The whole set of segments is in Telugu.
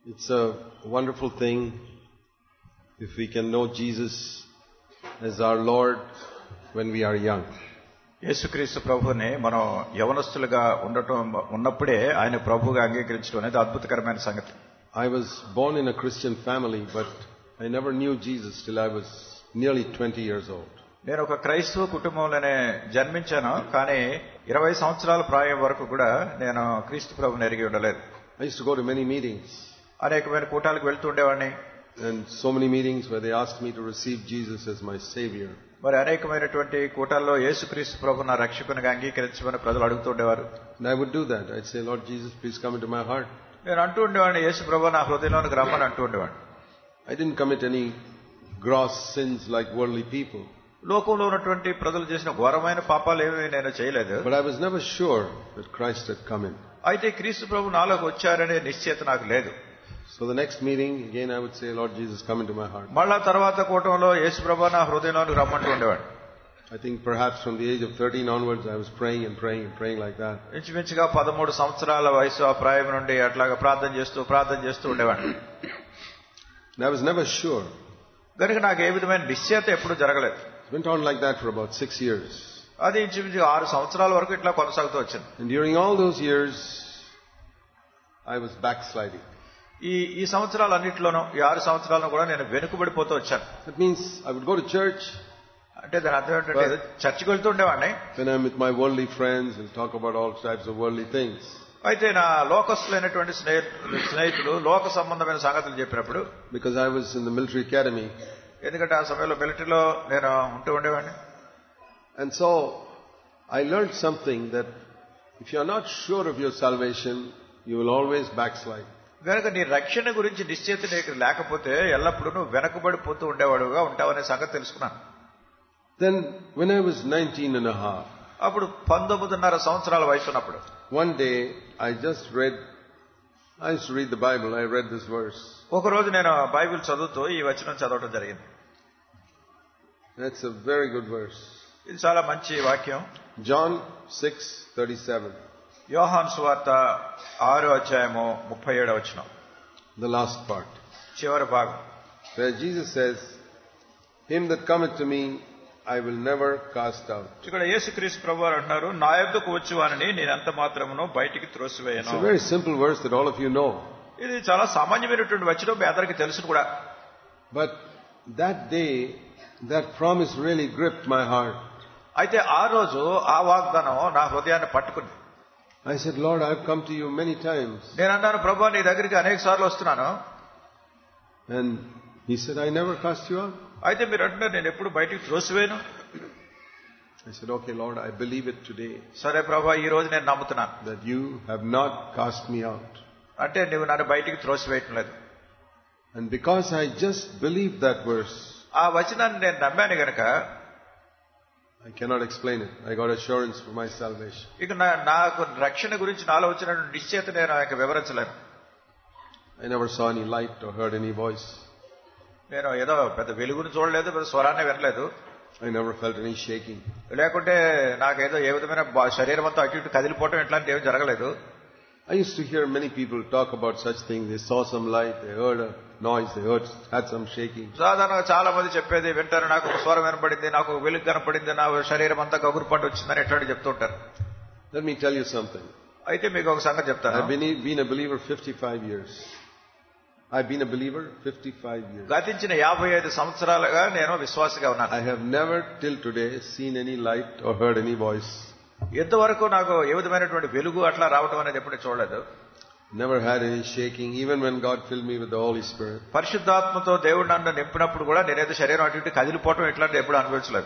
It's a wonderful thing if we can know Jesus as our Lord when we are young. యేసుక్రీస్తు ప్రభువుని మనం యవనస్తులుగా ఉన్నప్పుడే ఆయన ప్రభువుగా అంగీకరించడం అనేది అద్భుతకరమైన సంగతి. I was born in a Christian family, but I never knew Jesus till I was nearly 20 years old. నేను ఒక క్రైస్తవ కుటుంబంలోనే జన్మించాను, కానీ 20 సంవత్సరాల ప్రాయం వరకు కూడా నేను క్రీస్తు ప్రభువుని ఎరిగి ఉండలేదు. I used to go to many meetings. అనేకమైన కూటాలకు వెళ్తూ ఉండేవాడిని. And so many meetings where they asked me to receive Jesus as my Savior. మరి అనేకమైనటువంటి కూటాల్లో యేసుక్రీస్తు ప్రభువుని నా రక్షకునిగా అంగీకరించమని ప్రజలు అడుగుతూ ఉండేవారు. And I would do that. I'd say, Lord Jesus, please come into my heart. నేను అంటూ ఉండేవాడిని, యేసు ప్రభువు నా హృదయంలోనికి రమ్మని అంటూ ఉండేవాడిని. I didn't commit any gross sins like worldly people. లోకంలో ఉన్నటువంటి ప్రజలు చేసిన ఘోరమైన పాపాలు ఏమీ నేను చేయలేదు. But I was never sure that Christ had come in. అయితే క్రీస్తు ప్రభు నాలోకి వచ్చారనే నిశ్చయత నాకు లేదు. So the next meeting, again I would say, Lord Jesus, come into my heart. మళ్ళా తర్వాత కూటంలో యేసు ప్రభు నా హృదయంలోనికి రమ్మంటూ ఉండేవాడు. I think perhaps from the age of 13 onwards, I was praying and praying and praying like that. ఇంచుమించుగా 13 సంవత్సరాల వయసు ఆ ప్రాయం నుండి అట్లాగా ప్రార్థన చేస్తూ ఉండేవాడు. And I was never sure. కనుక నాకు ఏ విధమైన నిశ్చయత ఎప్పుడు జరగలేదు. It went on like that for about 6 years. అది ఇంచుమించుగా 6 సంవత్సరాల వరకు ఇట్లా కొనసాగుతూ వచ్చింది. And during all those years, I was backsliding. ఈ సంవత్సరాలన్నింటిలోనూ ఈ 6 సంవత్సరాలను కూడా నేను వెనుకబడిపోతూ వచ్చాను. That means I would go to church. అంటే దాని అర్థం ఏంటంటే చర్చికి వెళ్తూ ఉండేవాడిని. When I'm with my worldly friends, we'll talk about all types of worldly things. అయితే నా లోకస్తులైనటువంటి స్నేహితులు లోక సంబంధమైన సంగతులు చెప్పినప్పుడు, Because I was in the military academy. ఎందుకంటే ఆ సమయంలో మిలిటరీలో నేను ఉంటూ ఉండేవాడిని. And so I learned something, that if you're not sure of your salvation, you will always backslide. కనుక నీ రక్షణ గురించి నిశ్చయిత నీకు లేకపోతే ఎల్లప్పుడూ నువ్వు వెనకబడిపోతూ ఉండేవాడుగా ఉంటావనే సంగతి తెలుసుకున్నాను. Then when I was 19 and a half, అప్పుడు 19.5 సంవత్సరాల వయసు ఉన్నప్పుడు one day I used to read the Bible. I read this verse. ఒకరోజు నేను బైబిల్ చదువుతూ ఈ వచనం చదవడం జరిగింది. That's a very good verse. ఇది చాలా మంచి వాక్యం. John 6:37. యోహాను సువార్త 6వ అధ్యాయము 37వ వచనం. The last part. చివరి భాగం. Where Jesus says, "Him that cometh to me, I will never cast out." ఇక్కడ యేసుక్రీస్తు ప్రభువారు అంటున్నారు, నా యొద్దకు వచ్చువానిని నేను ఎంత మాత్రమును బయటికి త్రోసివేయను. It's a very simple verse that all of you know. ఇది చాలా సామాన్యమైనటువంటి వచనం, మీ అందరికీ తెలుసు కూడా. But that day, that promise really gripped my heart. అయితే ఆ రోజు ఆ వాగ్దానం నా హృదయాన్ని పట్టుకుంది. I said, Lord, I've come to you many times. నేను అన్నాను, ప్రభువా నీ దగ్గరికి అనేక సార్లు వస్తున్నాను. And he said, I never cast you out. అయితే మీరు అంటున్నారు, నేను ఎప్పుడు బయటికి త్రోసివేయను. I said, okay, Lord, I believe it today. సరే ప్రభువా, ఈ రోజు నేను నమ్ముతున్నాను that you have not cast me out. అంటే నువ్వు నన్ను బయటికి త్రోసివేయటం లేదు. And because I just believed that verse, ఆ వచనాన్ని నేను నమ్మాను గనక I cannot explain it. I got assurance for my salvation. ఇక నాకు రక్షణ గురించి నాలో వచ్చిన నిశ్చయత నేను ఇక వివరించలేను. I never saw any light or heard any voice. నేను ఏదో పెద్ద వెలుగును చూడలేదు, పెద్ద స్వరాన్ని వినలేదు. I never felt any shaking. లేకుంటే నాకేదో ఏ విధమైన శరీరం అంతా అటు ఇటు కదిలిపోవటం ఇట్లాంటి ఏమి జరగలేదు. I used to hear many people talk about such things. They saw some light, they heard a noise, they had some shaking. సాధారణంగా చాలా మంది చెప్పేది వింటారు, నాకు ఒక స్వరం వినపడింది, నాకు ఒక వెలుగు కనపడింది, నా శరీరం అంతా గగురు పంట వచ్చిందని ఎట్లాంటి చెప్తుంటారు. Let me tell you something. అయితే మీకు ఒక సంగతి చెప్తాను. I've been a believer 55 years. I've been a believer 55 years. గతించిన 55 సంవత్సరాలుగా నేను విశ్వాసిగా ఉన్నాను. I have never till today seen any light or heard any voice. ఎంతవరకు నాకు ఏ విధమైనటువంటి వెలుగు అట్లా రావటం అనేది ఎప్పుడు చూడలేదు. Never had any shaking, even when God filled me with the Holy Spirit. పరిశుద్ధాత్మతో దేవుడు నన్ను నింపినప్పుడు కూడా నేనైతే శరీరం అటు ఇటు కదిలిపోవటం ఇట్లాంటి ఎప్పుడు అనుభవించలేదు.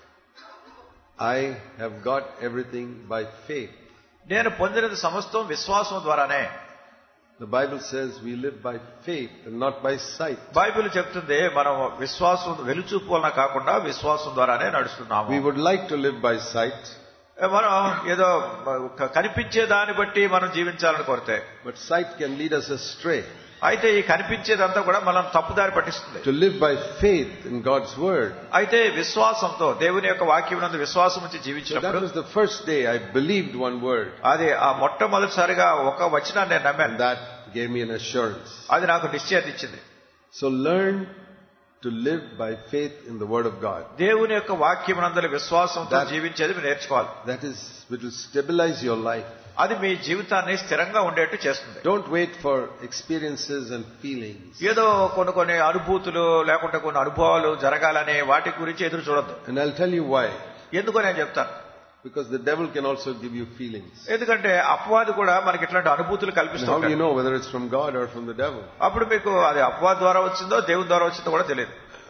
I have got everything by faith. నేను పొందినది సమస్తం విశ్వాసం ద్వారానే. The Bible says we live by faith and not by sight. Bible చెప్తుంది మనం విశ్వాసం వెలుచూపు వలన కాకుండా విశ్వాసం ద్వారానే నడుస్తున్నాము. We would like to live by sight. మనం ఏదో కనిపించే దాన్ని బట్టి మనం జీవించాలని కోరితే, but sight can lead us astray. అయితే ఈ కనిపించేదంతా కూడా మనం తప్పుదారి పట్టిస్తుంది. To live by faith in God's word. అయితే విశ్వాసంతో దేవుని యొక్క వాక్యం నందు విశ్వాసం ఉంచి జీవించినప్పుడు, that was the first day I believed one word. అది ఆ మొట్టమొదటిసారిగా ఒక వచనాన్ని నేను నమ్మాను. that gave me an assurance. అది నాకు నిశ్చయత ఇచ్చింది. So learn to live by faith in the word of God. దేవుని యొక్క వాక్యమునందు విశ్వాసంతో జీవించేది మీరు నేర్చుకోవాలి. That is, it will stabilize your life. అది మీ జీవితాన్ని స్థిరంగా ఉండేట్టు చేస్తుంది. Don't wait for experiences and feelings. ఏదో కొన్ని అనుభూతులు లేకుంటే కొన్ని అనుభవాలు జరగాలనే వాటి గురించి ఎదురు చూడొద్దు. And I'll tell you why. ఎందుకో నేను చెప్తాను. Because the devil can also give you feelings. ఎందుకంటే అపవాది కూడా మనకి ఇట్లాంటి అనుభూతులు కల్పిస్తూ ఉంటాడు. How do you know whether it's from God or from the devil? అప్పుడు మీకు అది అపవాది ద్వారా వచ్చిందో దేవుని ద్వారా వచ్చిందో కూడా తెలియదు.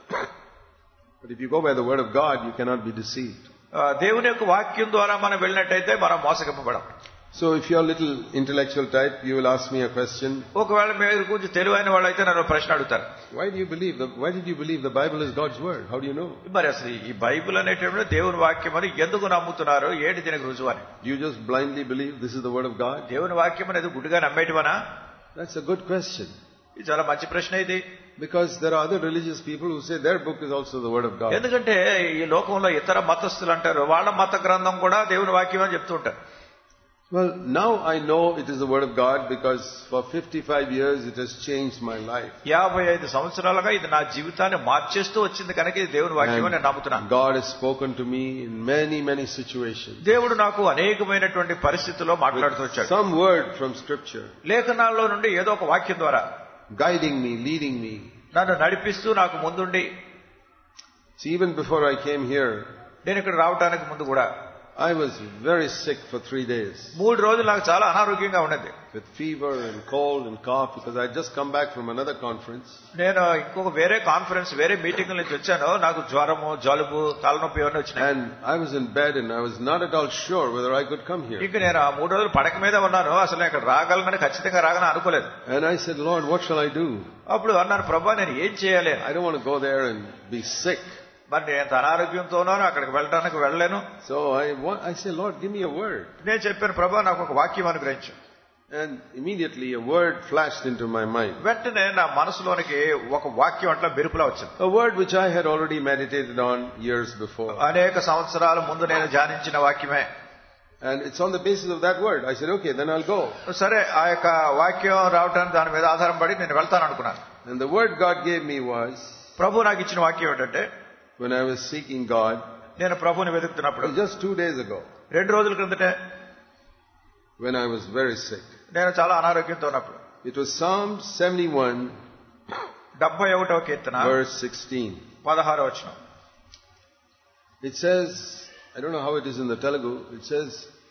But if you go by the word of God, you cannot be deceived. దేవుని యొక్క వాక్యం ద్వారా మనం వెళ్ళినట్టయితే మనం మోసగింపబడం. So if you are a little intellectual type, you will ask me a question. ఒకవేళ మీరు కొంచెం తెలివైన వాళ్ళైతే నన్ను ప్రశ్న అడుగుతారు. Why did you believe the Bible is God's word? How do you know? మరి అసలు ఈ బైబిల్ అనేటప్పుడు దేవుని వాక్యం అని ఎందుకు నమ్ముతున్నారు? ఏంటి దీనికి రుజువు అని? Do you just blindly believe this is the word of God? దేవుని వాక్యం అనేది గుడ్డిగా నమ్మేటివనా? That's a good question. ఇది చాలా మంచి ప్రశ్న ఇది. Because there are other religious people who say their book is also the word of God. ఎందుకంటే ఈ లోకంలో ఇతర మతస్థులు అంటారు వాళ్ళ మత గ్రంథం కూడా దేవుని వాక్యం అని చెప్తూ ఉంటారు. Well, now I know it is the word of God because for 55 years it has changed my life. 55 సంవత్సరాలుగా ఇది నా జీవితాన్ని మార్చేస్తూ వచ్చింది కనుక ఇది దేవుని వాక్యం అని నేను నమ్ముతున్నాను. God has spoken to me in many situations. దేవుడు నాకు అనేకమైనటువంటి పరిస్థితుల్లో మాట్లాడుతూ వచ్చాడు. Some word from scripture. లేఖనాల్లో నుండి ఏదో ఒక వాక్యం ద్వారా guiding me, leading me. నన్ను నడిపిస్తూ నాకు ముందుండి. See, even before I came here, నేను ఇక్కడ రావడానికి ముందు కూడా I was very sick for 3 days. 3 రోజులు నాకు చాలా అనారోగ్యంగా ఉన్నది. With fever and cold and cough because I had just come back from another conference. నేను ఇంకొక వేరే కాన్ఫరెన్స్ వేరే మీటింగ్ నుంచి వచ్చాను. నాకు జ్వరము, జలుబు, తలనొప్పి ఇవన్నీ వచ్చినాయి. And I was in bed and I was not at all sure whether I could come here. ఇంక నేను 3 రోజులు పడక మీద ఉన్నాను. అసలు ఇక్కడ రాగలనని ఖచ్చితంగా రాగలని అనుకోలేదు. And I said, Lord, what shall I do? అప్పుడు అన్నాను, ప్రభువా నేను ఏం చేయాలి? I don't want to go there and be sick. మరి నేను అనారోగ్యంతో ఉన్నాను, అక్కడికి వెళ్ళడానికి వెళ్ళలేను. So I said, Lord, give me a word. నేను చెప్పాను, ప్రభువా నాకు ఒక వాక్యం అనుగ్రహించు. And immediately a word flashed into my mind. వెంటనే నా మనసులోనికి ఒక వాక్యం అట్లా మెరుపులా వచ్చింది. A word which I had already meditated on years before. అనేక సంవత్సరాల ముందు నేను ధ్యానించిన వాక్యమే. And it's on the basis of that word. I said, okay, then I'll go. సరే, ఆ యొక్క వాక్యం రావడానికి దాని మీద ఆధారం పడి నేను వెళ్తాను అనుకున్నాను. And the word God gave me was, ప్రభు నాకు ఇచ్చిన వాక్యం ఏంటంటే, when I was seeking God, నేను ప్రభువుని వెతుకుతున్నప్పుడు, just 2 days ago, 2 రోజుల క్రిందటే, when I was very sick, నేను చాలా అనారోగ్యంతో ఉన్నప్పుడు, it was Psalm 71, 71వ Keerthana, verse 16. 16వ వచనం. It says, I don't know how it is in the Telugu, it says,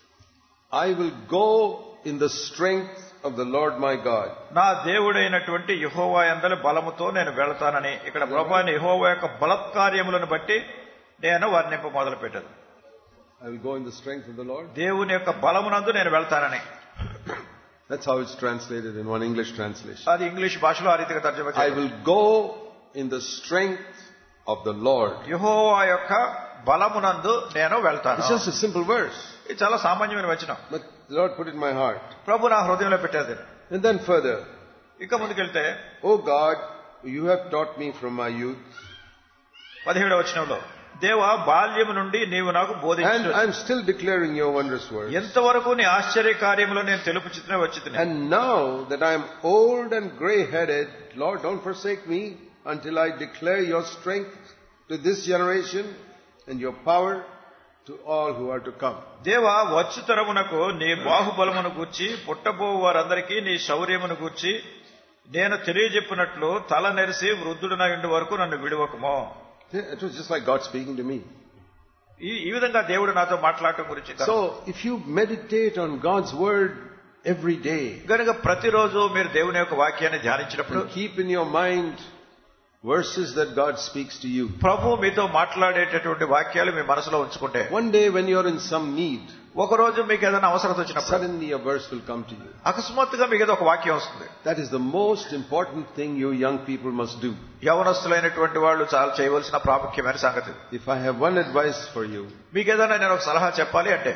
I will go in the strength of the Lord my God. నా దేవుడైనటువంటి యెహోవా యందలి బలముతో నేను వెళ్తానని. ఇక్కడ ప్రభువైన యెహోవా యొక్క బలత్కార్యములను బట్టి నేను వర్ణింప మొదలు పెట్టాను. I will go in the strength of the Lord. దేవుని యొక్క బలమునందు నేను వెళ్తానని. That's how it's translated in one English translation. అది ఇంగ్లీష్ భాషలో ఆ రీతిగా తర్జుమా చేశారు. I will go in the strength of the Lord. యెహోవా యొక్క బలమునందు నేను వెళ్తాను. It's just a simple verse. ఇది చాలా సామాన్యమైన వచనం. But the Lord put it in my heart. ప్రభు నా హృదయంలో పెట్టారు. And then further, ఇక ముందుకెళ్తే, Oh God, you have taught me from my youth. 17వ వచనంలో, దేవా బాల్యము నుండి నీవు నాకు బోధించు. And I'm still declaring your wondrous words. ఎంతవరకు నీ ఆశ్చర్య కార్యములు నేను తెలుపుచుతూనే వచ్చితిని. And now that I'm old and grey-headed, Lord, don't forsake me until I declare your strength to this generation and your power to all who are to come. దేవా వచ్చు తరమునకు నీ బాహుబలమును గూర్చి పుట్టబో వారందరికీ నీ శౌర్యమును గూర్చి నేను తెలియజెప్పినట్లు తల నెరిసి వృద్ధుడనై ఉండే వరకు నన్ను విడువకుమో. It was just like God speaking to me. ఈ విధంగా దేవుడు నాతో మాట్లాడటం గురించి. So if you meditate on God's word every day, గనుక ప్రతిరోజు మీరు దేవుని యొక్క వాక్యాన్ని ధ్యానించినప్పుడు, keep in your mind verses that God speaks to you. ప్రభు మీతో మాట్లాడేటటువంటి వాక్యాలు మీ మనసులో ఉంచుకుంటే, one day when you're in some need, ఒక రోజు మీకు ఏదైనా అవసరం వచ్చినప్పుడు suddenly a verse will come to you. అకస్మాత్తుగా మీకు ఏదో ఒక వాక్యం వస్తుంది. That is the most important thing you young people must do. యవనస్తులైనటువంటి వాళ్ళు చాలా చేయవలసిన ప్రాముఖ్యమైన సంగతి. If I have one advice for you, మీకు ఏదైనా నేను ఒక సలహా చెప్పాలి అంటే,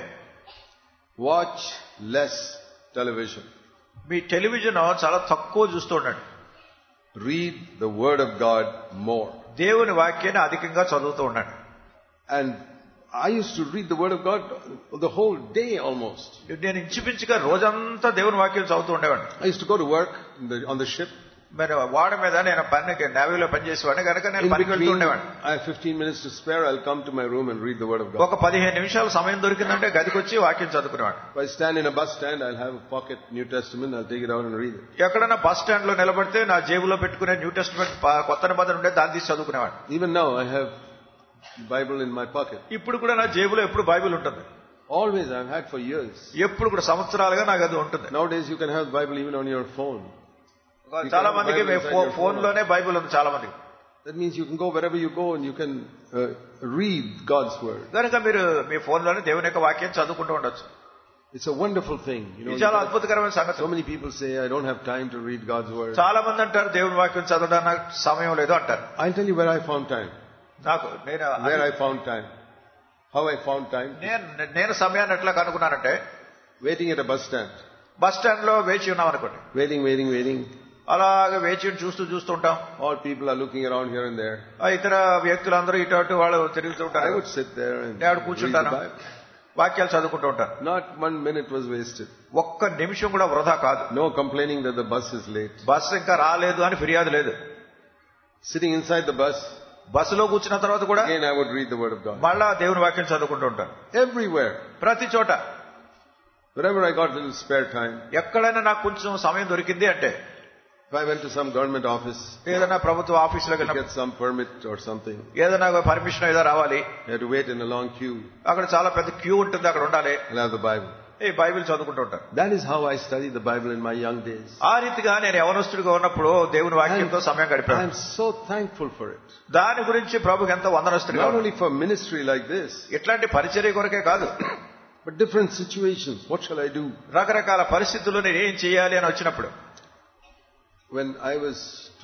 watch less television. మీ టెలివిజన్ చాలా తక్కువ చూస్తూ ఉండండి. Read the word of God more. దేవుని వాక్యాన్ని అధికంగా చదువుతూ ఉండండి. And I used to read the Word of God the whole day almost. నేను ఇంచుమించుగా రోజంతా దేవుని వాక్యం చదువుతూ ఉండేవాడిని. I used to go to work on the ship. మరి వాడ మీద నేను పనికి నేవీలో పనిచేసేవాడిని కనుక నేను పనికి వెళ్తూ ఉండేవాడిని. I have 15 minutes to spare. I'll come to my room and read the Word of God. ఒక 15 నిమిషాలు సమయం దొరికిందంటే గదికి వచ్చి వాక్యం చదువుకునేవాడిని. If I stand in a bus stand, I'll have a pocket New Testament. I'll take it out and read it. ఎక్కడైనా బస్ స్టాండ్ లో నిలబడితే నా జేబులో పెట్టుకునే న్యూ టెస్టిమెంట్ కొత్త నిబంధన ఉంటే దాన్ని తీసి చదువుకునేవాడిని. Even now, I have Bible in my pocket. ఇప్పుడు కూడా నా జేబులో ఎప్పుడు బైబిల్ ఉంటుంది. Always, I've had for years. ఎప్పుడు కూడా సంవత్సరాలుగా నాకు అది ఉంటుంది. Nowadays, you can have the Bible even on your phone. చాలా మందికి ఫోన్ లోనే బైబిల్ ఉంది చాలా మందికి. That means you can go wherever you go and you can read God's Word. కనుక మీరు మీ ఫోన్ లోనే దేవుని యొక్క వాక్యం చదువుకుంటూ ఉండొచ్చు. It's a wonderful thing. ఇది చాలా అద్భుతకరమైన సంగతి. So many people say, I don't have time to read God's Word. చాలా మంది అంటారు దేవుని వాక్యం చదవడానికి నాకు సమయం లేదు అంటారు. I'll tell you where I found time. Where I found time. How I found time. నేను సమయాన్ని ఎట్లా కనుక్కున్నానంటే, waiting at a bus stand. Bus stand లో వేచి ఉన్నాం అనుకోండి. Waiting. అలాగే వేచి చూస్తూ ఉంటాం. All people are looking around here and there. ఇతర వ్యక్తులందరూ ఇటు అటు వాళ్ళు తిరుగుతూ ఉంటారు. I would sit there and నేను కూర్చుంటాను, వాక్యాలు చదువుకుంటూ ఉంటాను. Not 1 minute was wasted. ఒక్క నిమిషం కూడా వృధా కాదు. No complaining that the bus is late. Bus ఇంకా రాలేదు అని ఫిర్యాదు లేదు. Sitting inside the bus. బస్సులో కూర్చున్న తర్వాత కూడా again I would read the Word of God. మళ్ళా దేవుని వాక్యం చదువుకుంటూ ఉంటాను. Everywhere. ప్రతి చోట. Wherever I got a little spare time. ఎక్కడైనా నాకు కొంచెం సమయం దొరికింది అంటే, if I went to some government office, ఏదైనా ప్రభుత్వ ఆఫీసులోకి get some permit or something, ఏదైనా పర్మిషన్ ఏదో రావాలి, I had to wait in a long queue. అక్కడ చాలా పెద్ద క్యూ ఉంటుంది, అక్కడ ఉండాలి. I'll have the Bible. ఈ బైబిల్ చదువుకుంటూ ఉంటాను. That is how I studied the Bible in my young days. ఆ రీతిగా నేను యవనస్తుడిగా ఉన్నప్పుడు దేవుని వాక్యంతో సమయం గడిపాను. I am so thankful for it. దాని గురించి ప్రభువుకి ఎంతో వందనస్తుడిగా. Not only for ministry like this, ఇట్లాంటి పరిచర్య కొరకే కాదు, but different situations. What shall I do? రకరకాల పరిస్థితుల్లో నేను ఏం చేయాలి అని వచ్చినప్పుడు. When I was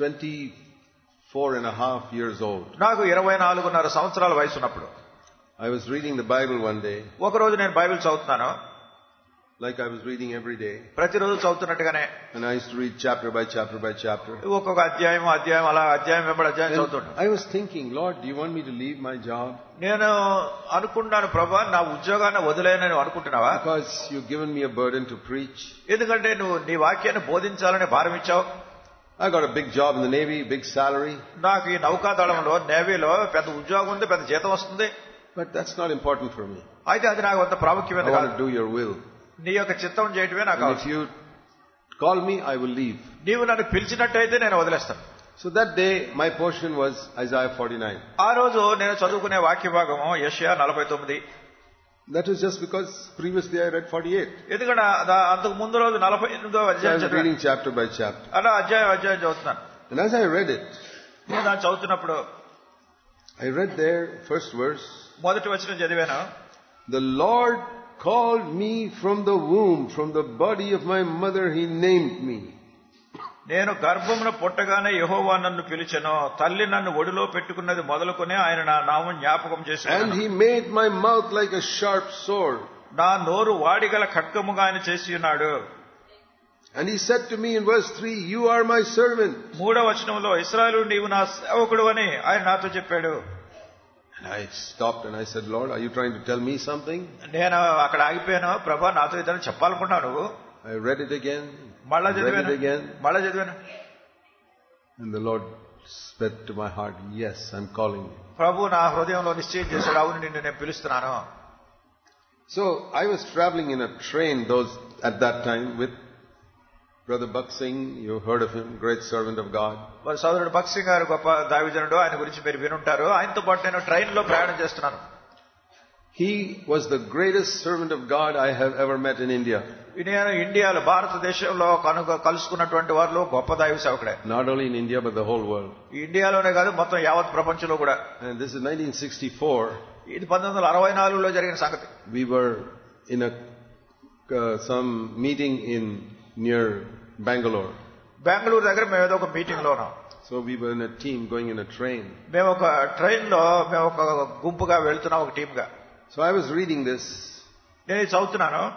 24 and a half years old, నాకు 24.5 సంవత్సరాల వయసు ఉన్నప్పుడు, I was reading the Bible one day. ఒక రోజు నేను బైబిల్ చదువుతున్నాను. Like I was reading every day. ప్రతిరోజు చదువుతున్నట్టుగానే. And I used to read chapter by chapter. ఒక్కొక్క అధ్యాయం అలా అధ్యాయం వెంబడి అధ్యాయం చదువుతున్నాను. I was thinking, Lord, do you want me to leave my job? నేను అనుకున్నాను, ప్రభా నా ఉద్యోగాన్ని వదిలేనని అనుకుంటున్నావా? Because you've given me a burden to preach. ఎందుకంటే నువ్వు నీ వాక్యాన్ని బోధించాలని భారం ఇచ్చావు. I got a big job in the Navy, big salary. నాకు ఈ నౌకాదళంలో నేవీలో పెద్ద ఉద్యోగం ఉంది, పెద్ద జీతం వస్తుంది. But that's not important for me. అయితే అది నాకు అంత ప్రాముఖ్యమైన I కాదు. want to do your will. నీ యొక్క చిత్తం చేయటమే నాకు కావాలి. If you call me, I will leave. నీవు నన్ను పిలిచినట్టయితే నేను వదిలేస్తాను. So that day my portion was Isaiah 49. ఆ రోజు నేను చదువుకునే వాక్య భాగము యెషయా 49. That was just because previously I read 48. ఎందుకంటే అంతకు ముందు రోజు 48వ అధ్యాయం చదివాను. I was reading chapter by chapter. అలా అధ్యాయం చదువుతున్నాను. And as I read it, నేను దాన్ని చదువుతున్నప్పుడు I read there first verse. మొదటి వచనం చదివాను. The Lord called me from the womb, from the body of my mother he named me. నేను గర్భమున పుట్టగానే యెహోవా నన్ను పిలిచెను, తల్లి నన్ను ఒడిలో పెట్టుకున్నది మొదలుకొని ఆయన నా నామం జ్ఞాపకం చేశాడు. And he made my mouth like a sharp sword. నా నోరు వాడిగల ఖడ్గముగా ఆయన చేసి ఉన్నాడు. And he said to me in verse 3, you are my servant. 3వ వచనంలో ఇశ్రాయేలు నీవు నా సేవకుడు అని ఆయన నాతో చెప్పాడు. And I stopped and I said, Lord, are you trying to tell me something? నేను అక్కడ ఆగిపోయాను, ప్రభా నాతో ఏదైనా చెప్పాలనుకున్నాను. I read it again. మళ్ళా చదివాను. And the Lord said to my heart, yes, I'm calling you. ప్రభు నా హృదయంలో నిశ్చయం చేశాడు, అవును నిన్ను నేను పిలుస్తున్నాను. So I was traveling in a train at that time with Brother Buck Singh. You heard of him, great servant of God. మరి సోదరుడు భక్త్ సింగ్ గారు గొప్ప దైవజనుడు, ఆయన గురించి మీరు వినుంటారు. ఆయనతో పాటు నేను ట్రైన్ లో ప్రయాణం చేస్తున్నాను. He was the greatest servant of God I have ever met in India. నేను ఇండియాలో భారతదేశంలో కలుసుకున్నటువంటి వారిలో గొప్ప దైవ సేవకుడే. Not only in India but the whole world. ఇండియాలోనే కాదు మొత్తం యావత్ ప్రపంచంలో కూడా. And this is 1964. ఇది 1964లో జరిగిన సంగతి. We were in some meeting near Bangalore. Bengaluru దగ్గర మేము ఏదో ఒక మీటింగ్ లో ఉన్నాం. So we were in a team going in a train. మేము ఒక ట్రైన్ లో మేము ఒక గుంపుగా వెళ్తున్నాం, ఒక టీమ్ గా. So I was reading this. నేను చదువుతున్నాను.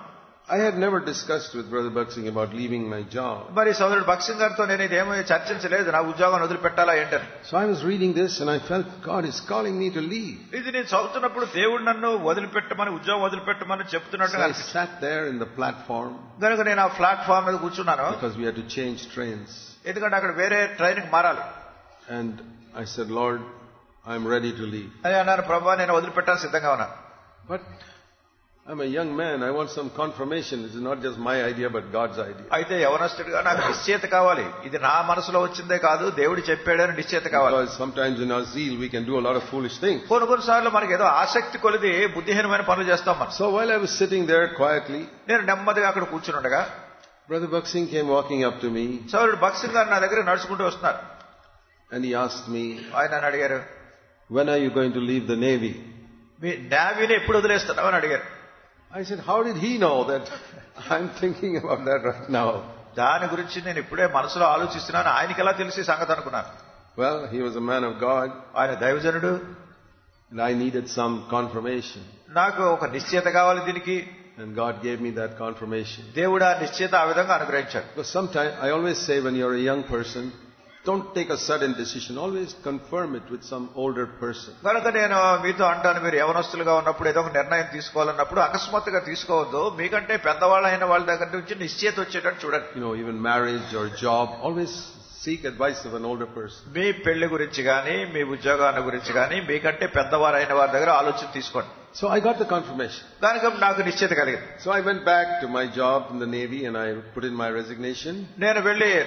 I had never discussed with Brother Baksing about leaving my job. మరి సోదరుడు భక్సింగ్ గారితో నేను ఇదేమో చర్చించలేదు, నా ఉద్యోగాన్ని వదిలిపెట్టాలా ఏంటని. So I was reading this and I felt God is calling me to leave. ఇది నేను చదువుతున్నప్పుడు దేవుడు నన్ను వదిలిపెట్టమని, ఉద్యోగం వదిలిపెట్టమని చెప్తున్నట్టు. So I sat there in the platform. కనుక నేను ఆ ప్లాట్ఫామ్ మీద కూర్చున్నాను. Because we had to change trains. ఎందుకంటే అక్కడ వేరే ట్రైన్కి మారాలి. And I said, Lord, I'm ready to leave. అని అన్నాను, ప్రభువా నేను వదిలిపెట్టాలని సిద్ధంగా ఉన్నా. But I'm a young man. I want some confirmation. This is not just my idea, but God's idea. అయితే యవనస్తుడిగా నాకు నిశ్చయత కావాలి. ఇది నా మనసులో వచ్చిందే కాదు, దేవుడు చెప్పాడని నిశ్చయత కావాలి. Because sometimes in our zeal we can do a lot of foolish things. కొన్నిసార్లు మనకి ఏదో ఆసక్తి కొలిది బుద్ధిహీనమైన పనులు చేస్తాం మనం. So while I was sitting there quietly, నేను నెమ్మదిగా అక్కడ కూర్చుండగా Brother Baksing came walking up to me. సోదరుడు భక్సింగ్ గారు నా దగ్గర నడుచుకుంటూ వస్తున్నారు. And he asked me, ఆయన నన్ను అడిగారు, when are you going to leave the Navy? మీ నేవీని ఎప్పుడు వదిలేస్తున్నావు అని అడిగారు. I said, how did he know that I'm thinking about that right now? దాని గురించి నేను ఇప్పుడే మనసులో ఆలోచిస్తున్నాను, ఆయనకి ఎలా తెలిసి సంగతి అనుకున్నాను. Well, he was a man of God. ఆయన దైవజనుడు. And I needed some confirmation. నాకు ఒక నిశ్చయత కావాలి దీనికి. And God gave me that confirmation. దేవుడు ఆ నిశ్చయత ఆ విధంగా అనుగ్రహించాడు. Because sometimes, I always say when you're a young person, don't take a sudden decision. Always confirm it with some older person. కనుక నేను మీతో అంటాను, మీరు యవనస్తులుగా ఉన్నప్పుడు ఏదో ఒక నిర్ణయం తీసుకోవాలన్నప్పుడు అకస్మాత్తుగా తీసుకోవద్దు. మీకంటే పెద్దవాళ్ళు అయిన వాళ్ళ దగ్గర నుంచి నిశ్చయత వచ్చేటట్టు చూడండి. Even marriage or job, always seek advice of an older person. మీ పెళ్లి గురించి గానీ, మీ ఉద్యోగాల గురించి గానీ, మీకంటే పెద్దవారైన వారి దగ్గర ఆలోచన తీసుకోండి. So I got the confirmation. కనుక నాకు నిశ్చయత కలిగింది. So I went back to my job in the Navy and I put in my resignation. నేను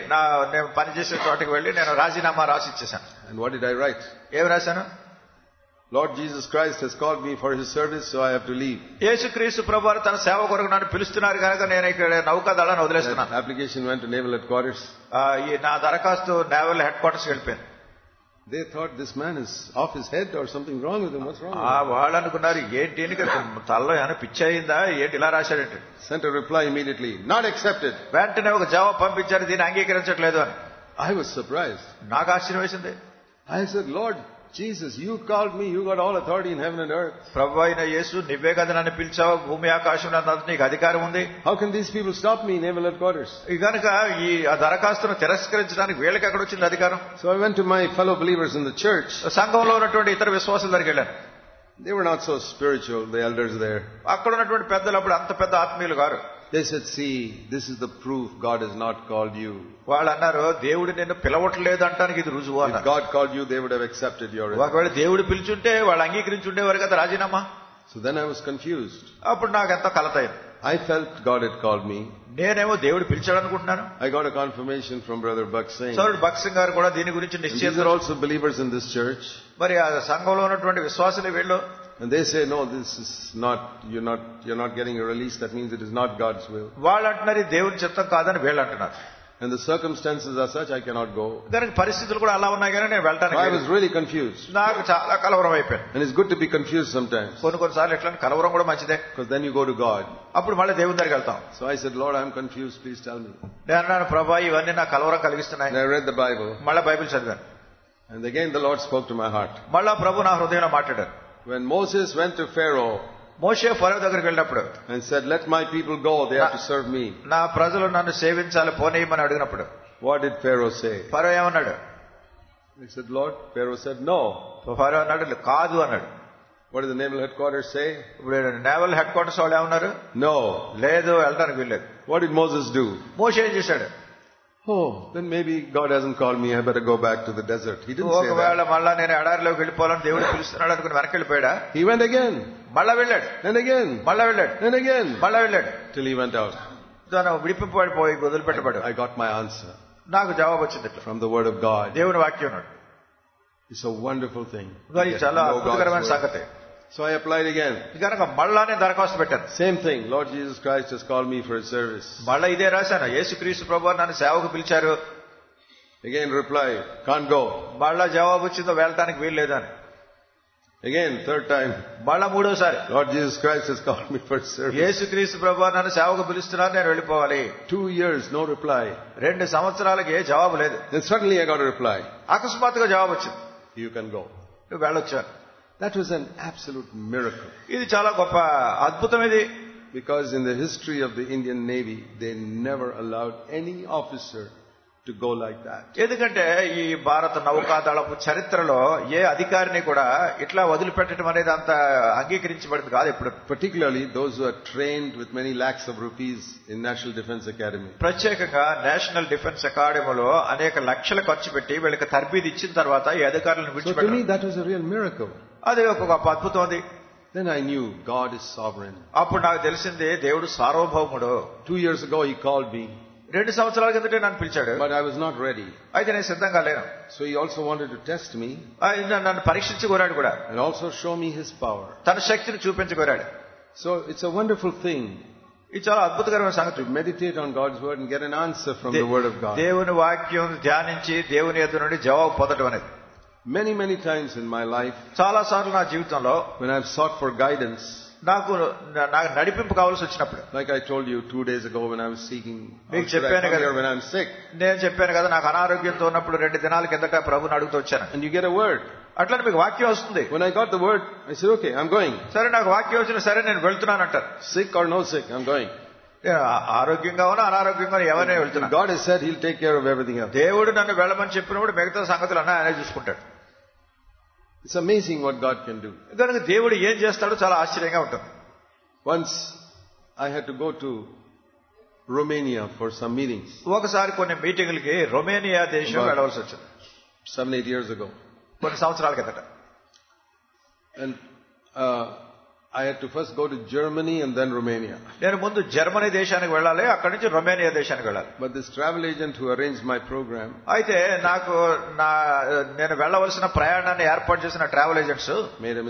పనిచేసే చోటకి వెళ్ళి నేను రాజీనామా రాసి ఇచ్చేసాను. And what did I write? ఏమి రాశాను? Lord Jesus Christ has called me for His service, so I have to leave. యేసుక్రీస్తు ప్రభువారు తన సేవ కొరకు నన్ను పిలుస్తున్నారు కనుక నేను ఇక్కడ నౌకాదళాన్ని వదిలేస్తున్నాను. Application went to Naval Headquarters. ఈ నా దరఖాస్తు నేవల్ హెడ్ క్వార్టర్స్ వెళ్ళిపోయింది. They thought this man is off his head or something wrong with him. What's wrong? వాళ్ళు అనుకున్నారు, ఏంటి తలలో ఏమైనా పిచ్చి అయిందా, ఏంటి ఇలా రాశాడంటే. Sent a reply immediately, not accepted. వెంటనే ఒక జవాబు పంపించారు, దీన్ని అంగీకరించట్లేదు అని. I was surprised. నాకు ఆశ్చర్యం వేసింది. I said, Lord Jesus, you called me, you got all authority in heaven and earth. ప్రభు అయిన యేసు, నువ్వే కదా నన్ను పిలిచావు, భూమి ఆకాశం నీకు అధికారం ఉంది. How can these people stop me in Naval Headquarters? కనుక ఈ దరఖాస్తును తిరస్కరించడానికి వీళ్ళకి ఎక్కడ వచ్చింది అధికారం? So I went to my fellow believers in the church. సంఘంలో ఉన్నటువంటి ఇతర విశ్వాసుల దగ్గరికి వెళ్ళాను. They were not so spiritual, the elders there. అక్కడ ఉన్నటువంటి పెద్దలు అప్పుడు అంత పెద్ద ఆత్మీయులు గారు. They said, see, this is the proof God has not called you. వాళ్ళు అన్నారు, దేవుడు నిన్ను పిలవట్లేదు అంటానికి ఇది రుజువు అన్నారు. If God called you, they would have accepted your resignation. ఒకవేళ దేవుడు పిలిచుంటే వాళ్ళు అంగీకరించుండేవారు కదా రాజీనామా. So then I was confused. అప్పుడు నాకు ఎంత కలతయింది. I felt God had called me. నేనేమో దేవుడు పిలిచాడు అనుకుంటున్నాను. I got a confirmation from Brother Baksing. సోదరుడు భక్సింగ్ గారు కూడా దీని గురించి నిశ్చయం. These are also believers in this church. మరి ఆ సంఘంలో ఉన్నటువంటి విశ్వాసులు వీళ్ళు. And they say, no, this is not, you're not getting a release. That means it is not God's will. వాళ్ళు అంటున్నారు దేవుని చిత్తం కాదని వీళ్ళు అంటున్నారు. And the circumstances are such, I cannot go. దానికి పరిస్థితులు కూడా అలా ఉన్నాయి కానీ నేను వెళ్ళటానికి. I was really confused. నాకు చాలా కలవరం అయిపోయింది. And it's good to be confused sometimes. కొన్నిసార్లు ఎట్లా కలవరం కూడా మంచిదే. Because then you go to God. అప్పుడు మళ్ళీ దేవుని దగ్గరికి వెళ్తాం. So I said, Lord, I'm confused. Please tell me. నేను అన్నాను, ప్రభా ఇవన్నీ నాకు కలవరం కలిగిస్తున్నాయి. And I read the Bible. మళ్ళీ బైబిల్ చదివాను. And again the Lord spoke to my heart. మళ్ళా ప్రభు నా హృదయంలో మాట్లాడారు. When Moses went to Pharaoh, మోషే ఫరో దగ్గరికి వెళ్ళినప్పుడు, and said, let my people go, they have to serve me. నా ప్రజలు నన్ను సేవించాలి, పోనీయమని అడిగినప్పుడు What did Pharaoh say? ఫరో ఏమన్నాడు? He said, Lord. Pharaoh said, no. ఫరో అన్నాడు, కాదు అన్నాడు. What did the naval headquarters say? ఇప్పుడు నేవల్ హెడ్ క్వార్టర్స్ వాళ్ళు ఏమన్నారు? No. లేదు, వెళ్ళడానికి వీల్లేదు. What did Moses do? మోషే ఏం చేశాడు? Oh, then maybe God hasn't called me. I better go back to the desert. He didn't say ఒకవేళ that. మళ్ళా నేను ఎడారిలోకి వెళ్ళిపోవాలని దేవుడు పిలుస్తున్నాడు అనుకుని వెనక్కి వెళ్ళిపోయాడా? He went again. మళ్ళా వెళ్ళాడు. And again. మళ్ళా వెళ్ళాడు. And again. మళ్ళా వెళ్ళాడు. Till he went out. తను విడిపింపబడిపోయి వదిలిపెట్టబడ్డాడు. I got my answer. నాకు జవాబు వచ్చింది from the word of God. దేవుని వాక్యం ఉన్నాడు. It's a wonderful thing. ఇది చాలా అద్భుతకరమైన సంగతి. So I applied again. కనుక మళ్ళానే దరఖాస్తు పెట్టాను. Same thing. Lord Jesus Christ has called me for His service. మళ్ళా ఇదే రాశాను, యేసుక్రీస్తు ప్రభువు నన్ను సేవకు పిలిచారు. Again reply, can't go. మళ్ళా జవాబు వచ్చిందో వెళ్ళటానికి వీలు లేదని. Again third time. మళ్ళా మూడోసారి, Lord Jesus Christ has called me for service. యేసుక్రీస్తు ప్రభువు నన్ను సేవకు పిలుస్తున్నారు, నేను వెళ్ళిపోవాలి. 2 years no reply. 2 సంవత్సరాలకి ఏ జవాబు లేదు. Then suddenly I got a reply. అకస్మాత్తుగా జవాబు వచ్చింది, you can go. నువ్వు వెళ్ళొచ్చాను. That was an absolute miracle. ఇది చాలా గొప్ప అద్భుతం. ఇది Because in the history of the Indian Navy, they never allowed any officer to go like that. ఎందుకంటే ఈ భారత నౌకాదళపు చరిత్రలో ఏ అధికారిని కూడా ఇట్లా వదిలిపెట్టడం అనేది అంత అంగీకరించబడింది కాదు ఎప్పుడు. Particularly those who are trained with many lakhs of rupees in National Defence Academy. ప్రత్యేకంగా నేషనల్ డిఫెన్స్ అకాడమీలో అనేక లక్షలు ఖర్చు పెట్టి వీళ్ళకి తర్బీదు ఇచ్చిన తర్వాత ఈ అధికారులను So to విడిచిపెట్టారు. me that was a real miracle. అది ఒక గొప్ప అద్భుతం. అది Then I knew God is sovereign. అప్పుడు నాకు తెలిసింది దేవుడు సార్వభౌముడు. 2 years ago he called me, 2 సంవత్సరాల కిందటే నన్ను పిలిచాడు. but I was not ready. అయితే నేను సిద్ధంగా లేను. So he also wanted to test me ఆయన నన్ను పరీక్షించి కోరాడు కూడా, and also show me his power. తన శక్తిని చూపించి కోరాడు. So it's a wonderful thing ఇది చాలా అద్భుతకరమైన సంగతి. to meditate on God's word and get an answer from the word of God. దేవుని వాక్యం ధ్యానించి దేవుని ఎదురు నుండి జవాబు పొందడం అనేది. Many times in my life, చాలా సార్లు నా జీవితంలో when I've sought for guidance, నాకు నడిపింపు కావాల్సి వచ్చినప్పుడు, like I told you 2 days ago when I was seeking, మీకు should I చెప్పాను come కదా, here when I'm sick? నేను చెప్పాను కదా నాకు అనారోగ్యంతో ఉన్నప్పుడు 2 దినాల కిందట ప్రభుని అడుగుతూ వచ్చాను. And you get a word. అట్లా మీకు వాక్యం వస్తుంది. When I got the word, I said, okay, I'm going. సరే నాకు వాక్యం వచ్చిన సరే నేను వెళ్తున్నాను అంటారు. Sick or no sick, I'm going. ఆరోగ్యంగా ఉన్నా అనారోగ్యంగా ఉన్నా ఎవరినే వెళ్తున్నా. God has said he'll take care of everything else. దేవుడు నన్ను వెళ్ళమని చెప్పినప్పుడు మిగతా సంగతులు అన్నా ఆయనే చూసుకుంటాడు. It's amazing what God can do. కనుక దేవుడు ఏం చేస్తాడో చాలా ఆశ్చర్యంగా ఉంటుంది. Once I had to go to Romania for some meetings. ఒకసారి కొన్ని మీటింగులకి రొమేనియా దేశం వెళ్ళవలసి వచ్చింది. 7-8 years ago. కొన్ని సంవత్సరాల కిందట. And I had to first go to Germany and then Romania. నేను ముందు జర్మనీ దేశానికి వెళ్ళాలి, అక్కడి నుంచి రొమేనియా దేశానికి వెళ్ళాలి. But this travel agent who arranged my program, అయితే నాకు నేను వెళ్ళవలసిన ప్రయాణాన్ని ఏర్పాటు చేసిన travel agents made a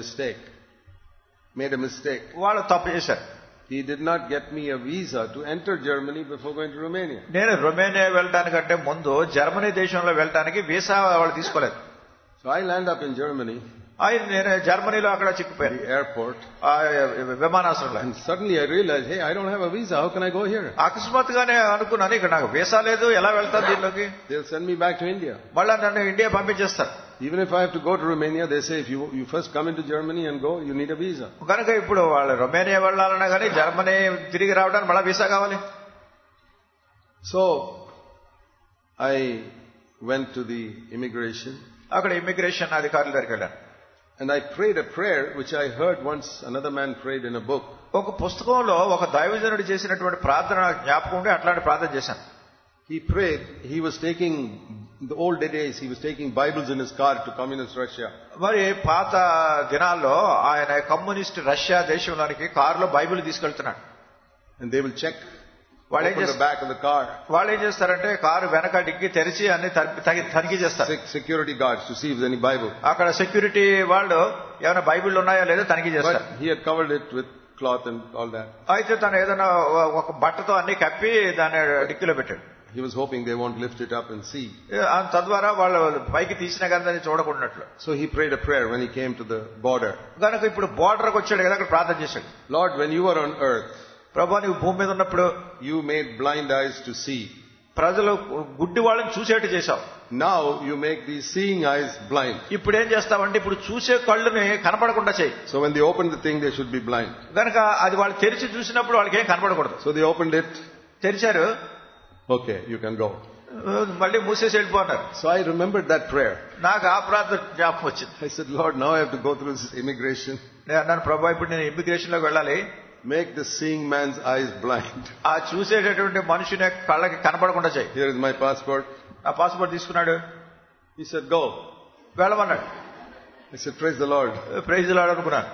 mistake. వాళ్ళు తప్పు చేశారు. He did not get me a visa to enter Germany before going to Romania. నేను రొమేనియా వెళ్ళటానికంటే ముందు జర్మనీ దేశంలో వెళ్ళటానికి వీసా వాళ్ళు తీసుకోలేదు. So I land up in Germany, నేను జర్మనీలో అక్కడ చిక్కుపోయాను, the airport, విమానాశ్రయంలో. and suddenly I realized, hey, I don't have a visa, how can I go here? అకస్మాత్తుగానే అనుకున్నాను, ఇక్కడ నాకు వీసా లేదు, ఎలా వెళ్తాను దీనిలోకి. They'll send me back to India. మళ్ళా నన్ను ఇండియా పంపించేస్తారు. Even if I have to go to Romania, they say if you first come into Germany and go, you need a visa. కనుక ఇప్పుడు వాళ్ళు రొమేనియా వెళ్ళాలన్నా కానీ జర్మనీ తిరిగి రావడానికి మళ్ళా వీసా కావాలి. So I went to the immigration. అక్కడ ఇమిగ్రేషన్ అధికారుల దగ్గరికి వెళ్ళాను. And I prayed a prayer which I heard once another man prayed in a book. ఒక పుస్తకంలో ఒక దైవజనుడు చేసినటువంటి ప్రార్థన నాకు జ్ఞాపకం ఉండి అట్లాంటి ప్రార్థన చేశాను. He prayed, he was taking, the old days, he was taking Bibles in his car to communist Russia. మరి పాత దినాల్లో ఆయన కమ్యూనిస్ట్ రష్యా దేశంలోనికి కారులో బైబిల్ తీసుకెళ్తున్నాడు. And they will check, open the back of the car. వాళ్ళు ఏం చేస్తారంటే కారు వెనక డిగ్గి తెరిచి అన్ని తనిఖీ చేస్తారు. Security guards to see if there's any Bible. అక్కడ సెక్యూరిటీ వాళ్ళు ఏమైనా బైబిల్ ఉన్నాయో లేదో తనిఖీ చేస్తారు. But he had covered it with cloth and all that. అయితే తను ఏదైనా ఒక బట్టతో అన్ని కప్పి దాన్ని డిక్కీలో పెట్టాడు. He was hoping they won't lift it up and see. తద్వారా వాళ్ళు పైకి తీసిన కానీ చూడకుండాట్లు. So he prayed a prayer when he came to the border. కనుక ఇప్పుడు బోర్డర్కి వచ్చాడు కదా, అక్కడ ప్రార్థన చేశాడు. Lord, when you were on earth, ప్రభా నువ్వు భూమి మీద ఉన్నప్పుడు you made blind eyes to see. ప్రజలు గుడ్డి వాళ్ళని చూసేట్టు చేశావు. Now you make these seeing eyes blind. ఇప్పుడు ఏం చేస్తావంటే ఇప్పుడు చూసే కళ్ళుని కనపడకుండా చేయి. So when they opened the thing, they should be blind. కనుక అది వాళ్ళు తెరిచి చూసినప్పుడు వాళ్ళకి ఏం కనపడకూడదు. So they opened it. తెరిచారు. Okay, you can go. మళ్ళీ మూసేసి వెళ్ళిపోన్నారు. So I remembered that prayer. నాకు ఆ ప్రార్థన జ్ఞాపకం వచ్చింది. I said, Lord, now I have to go through this immigration. నేను అన్నాను, ప్రభా ఇప్పుడు నేను ఇమిగ్రేషన్ లోకి వెళ్ళాలి. Make the seeing man's eyes blind. ఆ చూసేటటువంటి మనుషుని కళ్ళకి కనపడకుండా చేయి. Here is my passport. ఆ పాస్పోర్ట్ తీసుకున్నాడు. He said, go. వెళ్ళమన్నాడు. I said, praise the Lord. Praise the Lord అనుకున్నాను.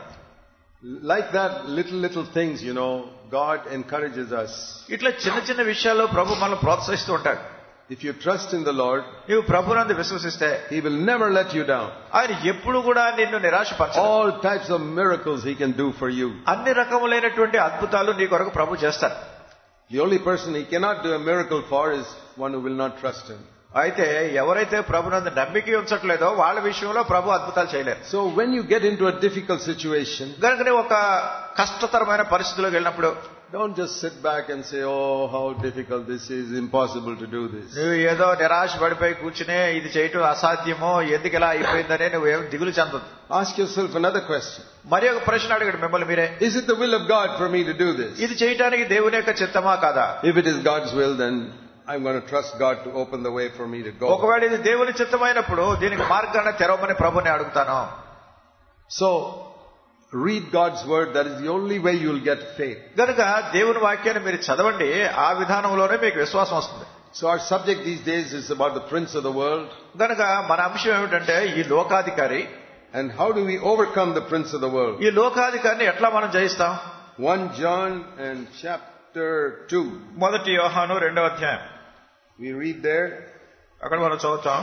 Like that, little things, God encourages us. ఇట్లా చిన్న చిన్న విషయాల్లో ప్రభు మనల్ని ప్రోత్సహిస్తూ ఉంటాడు. If you trust in the Lord, నీవు ప్రభునందు విశ్వసిస్తే He will never let you down. ఆయన ఎప్పుడు కూడా నిన్ను నిరాశపరచడు. All types of miracles He can do for you. అన్ని రకములైనటువంటి అద్భుతాలు నీ కొరకు ప్రభు చేస్తారు. The only person He cannot do a miracle for is one who will not trust Him. అయితే ఎవరైతే ప్రభునందు నమ్మిక ఉంచట్లేదో వాళ్ళ విషయంలో ప్రభు అద్భుతాలు చేయలేరు. So when you get into a difficult situation, కనుకనే ఒక కష్టతరమైన పరిస్థితిలోకి వెళ్ళినప్పుడు, don't just sit back and say, oh, how difficult this is, impossible to do this. నువ్వు ఏదో నిరాశ పడిపోయి కూర్చునే ఇది చేయటం అసాధ్యమో ఎందుకు ఇలా అయిపోయిందనే నువ్వేం దిగులు చెందదు. Ask yourself another question. మరి ఒక ప్రశ్న అడగండి మిమ్మల్ని మీరే. Is it the will of God for me to do this? ఇది చేయటానికి దేవుని యొక్క చిత్తమా కాదా? If it is God's will, then I'm going to trust God to open the way for me to go. ఒకవేళ ఇది దేవుని చిత్తమైనప్పుడు దీనికి మార్గాన్ని తెరవమని ప్రభుని అడుగుతాను. So, read God's word. That is the only way you will get faith. గనుక దేవుని వాక్యాన్ని మీరు చదవండి, ఆ విధానంలోనే మీకు విశ్వాసం వస్తుంది. So our subject these days is about the prince of the world. గనుక మన అంశం ఏమిటంటే ఈ లోకాధికారి. And how do we overcome the prince of the world? ఈ లోకాధికారిని ఎట్లా మనం జయిస్తాం? 1 John and chapter 2. మొదటి యోహాను 2వ అధ్యాయం. We read there. అక్కడ మనం చదువుతాం.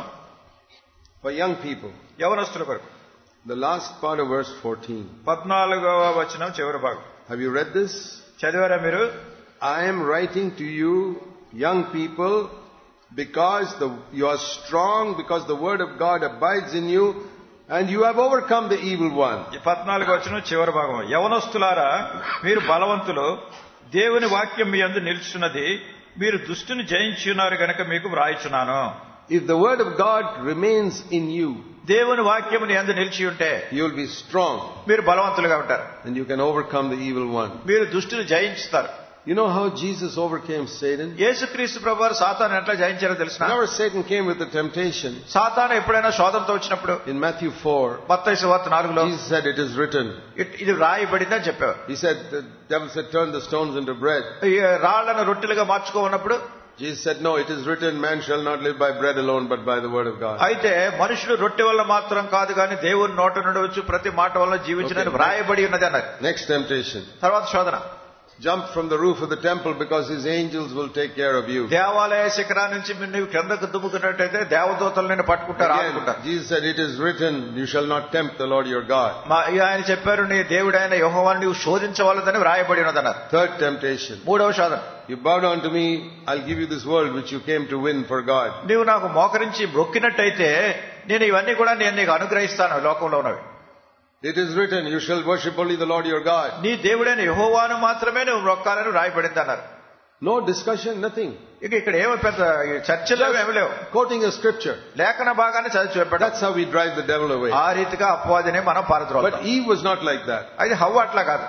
For young people. యవనస్తుల కొరకు. The last part of verse 14. 14వ వచనం చివరి భాగం. Have you read this? చదివారా మీరు? I am writing to you, young people, because you are strong, because the word of God abides in you, and you have overcome the evil one. 14వ వచనం చివరి భాగం. యవనస్తులారా మీరు బలవంతులు, దేవుని వాక్యం మీ యందు నిలుచున్నది, మీరు దుష్టుని జయించున్నారు గనక మీకు వ్రాయిచున్నాను. If the word of God remains in you, దేవుని వాక్యం నీ యందు నిలిచి ఉంటే you will be strong, మీరు బలవంతులుగా ఉంటారు. and you can overcome the evil one. మీరు దుష్టుని జయించుతారు. You know how Jesus overcame Satan? యేసుక్రీస్తు ప్రభువారు సాతాను ఎట్లా జయించారో తెలుసునా? Whenever Satan came with the temptation, సాతాను ఎప్పుడైనా శోధనతో వచ్చినప్పుడు in Matthew 4, మత్తయి సువార్త 4లో Jesus said, it is written. ఇది రాయబడిందని చెప్పారు. He said, the devil said, turn the stones into bread. ఈ రాళ్లను రొట్టెలుగా మార్చుకోన్నప్పుడు Jesus said, no, it is written, man shall not live by bread alone, but by the word of God. అయితే మనుషుడు రొట్టె వల్ల మాత్రం కాదు కానీ దేవుని నోట నుండి వచ్చి ప్రతి మాట వల్ల జీవించడానికి వ్రాయబడి ఉన్నది అన్నారు. Next temptation. తర్వాత శోధన. Jump from the roof of the temple because his angels will take care of you. దేవాలయ శిఖరా నుంచి నువ్వు కిందకు దుమ్ముకున్నట్టయితే దేవదూతలు నిన్ను పట్టుకుంటారు, ఆదుకుంటారు. Jesus said, it is written, you shall not tempt the Lord your God. ఆయన చెప్పారు, నీ దేవుడైన యెహోవాను నీవు శోధించవలదని వ్రాయబడి ఉన్నదన్నారు. Third temptation. 3వ శోధన. You bow down to me, I'll give you this world which you came to win for God. నీవు నాకు మోకరించి మొక్కినట్టయితే నేను ఇవన్నీ కూడా నేను నీకు అనుగ్రహిస్తాను లోకంలో ఉన్నవి. It is written, you shall worship only the Lord your God. నీ దేవుడైన యెహోవాను మాత్రమే నువ్వు మొక్కాలని రాయబడింది అన్నారు. No discussion, nothing. ఇక్కడ ఏమో పెద్ద చర్చలు ఏమి లేవు. Quoting a scripture. లేఖన భాగాన్ని చదివి చెప్పాడు. That's how we drive the devil away. ఆ రీతిగా అపవాదిని మనం పారద్రోలుతాం. But Eve was not like that. అది హవ్వ అట్లా కాదు.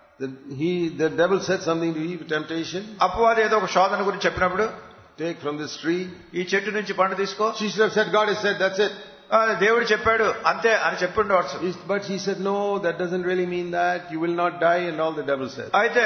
The devil said something to Eve, temptation. అపవాది ఏదో ఒక శోధన గురించి చెప్పినప్పుడు, take from this tree. ఈ చెట్టు నుంచి పండు తీసుకో. She should have said, God has said, that's it. దేవుడు చెప్పాడు అంతే అని చెప్పిండవచ్చు. But he said, no, that doesn't really mean that. You will not die, and all the devil said. అయితే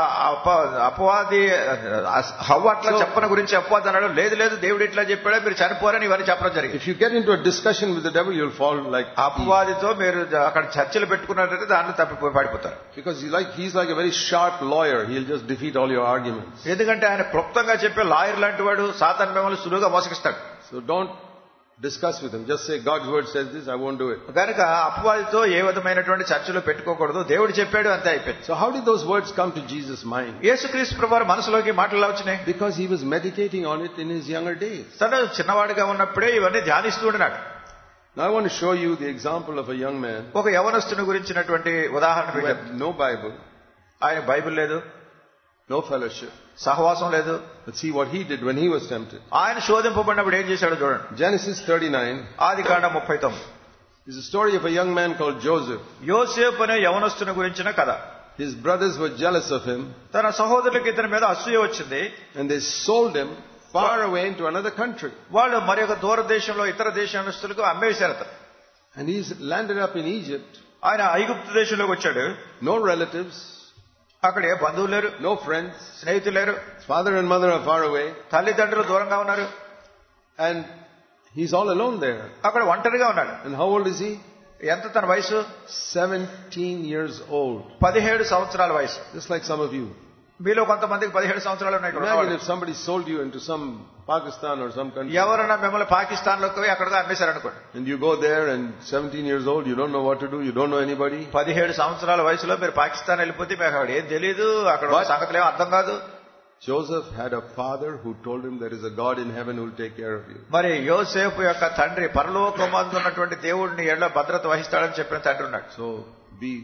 అపవాది హవ్వ అట్లా చెప్పన గురించి అపవాది అన్నాడు, లేదు లేదు దేవుడు ఇట్లా చెప్పాడు, మీరు చనిపోరని ఇవన్నీ చెప్పడం జరిగింది. If you get into a discussion with the devil, you'll fall like అపవాదితో మీరు అక్కడ చర్చలు పెట్టుకున్నట్లయితే దాంట్లో తప్పిపోయి పడిపోతారు. Because he's like a very sharp lawyer. He'll just defeat all your arguments. ఎందుకంటే ఆయన క్లుప్తంగా చెప్పే లాయర్ లాంటి వాడు, సాతాను మిమ్మల్ని సులువుగా మోసగిస్తాడు. So don't discuss with him. Just say, God's word says this, I won't do it. కనుక అపవాదితో ఏ విధమైనటువంటి చర్చలు పెట్టుకోకూడదు. దేవుడు చెప్పాడు అంతే అయిపోయింది. So how did those words come to Jesus' mind? యేసుక్రీస్తు ప్రభువారి మనసులోకి మాటలు వచ్చినాయి. Because he was meditating on it in his younger days. తను చిన్నవాడిగా ఉన్నప్పుడే ఇవన్నీ ధ్యానిస్తూ ఉన్నాడు. Now I want to show you the example of a young man. ఒక యవనస్తుని గురించినటువంటి ఉదాహరణ. Who had no Bible. ఆయన బైబిల్ లేదు, no fellowship, సహవాసం లేదు. Let's see what he did when he was tempted. ఆయన శోధింపబడినప్పుడు ఏం చేశాడో చూడండి. Genesis 39. Adikandam 39. It's a story of a young man called Joseph. యోసేపు అనే యవనస్తుని గురించిన కథ. His brothers were jealous of him. తన సహోదరులకు ఇతని మీద అసూయ వచ్చింది. And they sold him far away into another country. వాళ్ళు మరి ఒక దూర దేశంలో ఇతర దేశస్తులకు అమ్మేశారు. And he's landed up in Egypt. ఆయన ఐగుప్తు దేశంలోకి వచ్చాడు. No relatives. అక్కడ ఏ బంధువులు లేరు, no friends, స్నేహితులు లేరు. Father and mother are far away. తల్లిదండ్రులు దూరంగా ఉన్నారు. And he's all alone there. అక్కడ ఒంటరిగా ఉన్నాడు. And how old is he? ఎంత తన వయసు? 17 years old. 17 సంవత్సరాల వయసు. Just like some of you. మీలో కొంతమందికి 17 సంవత్సరాలు ఉన్నాయి. Imagine if somebody sold you into some Pakistan or some country. ఎవరైనా మిమ్మల్ని పాకిస్తాన్ లోకి అక్కడికి అమ్మేశారనుకోండి. And you go there and 17 years old, you don't know what to do, you don't know anybody. 17 సంవత్సరాల వయసులో మీరు పాకిస్తాన్ వెళ్ళిపోతే మీకు అక్కడ ఏం తెలియదు, అక్కడ సంగతులు ఏం అర్థం కాదు. Joseph had a father who told him there is a God in heaven who will take care of you. మరి యోసేపు యొక్క తండ్రి పరలోకమందు ఉన్నటువంటి దేవుడిని ఎళ్ళ భద్రత వహిస్తాడని చెప్పిన తండ్రి ఉన్నాడు. So be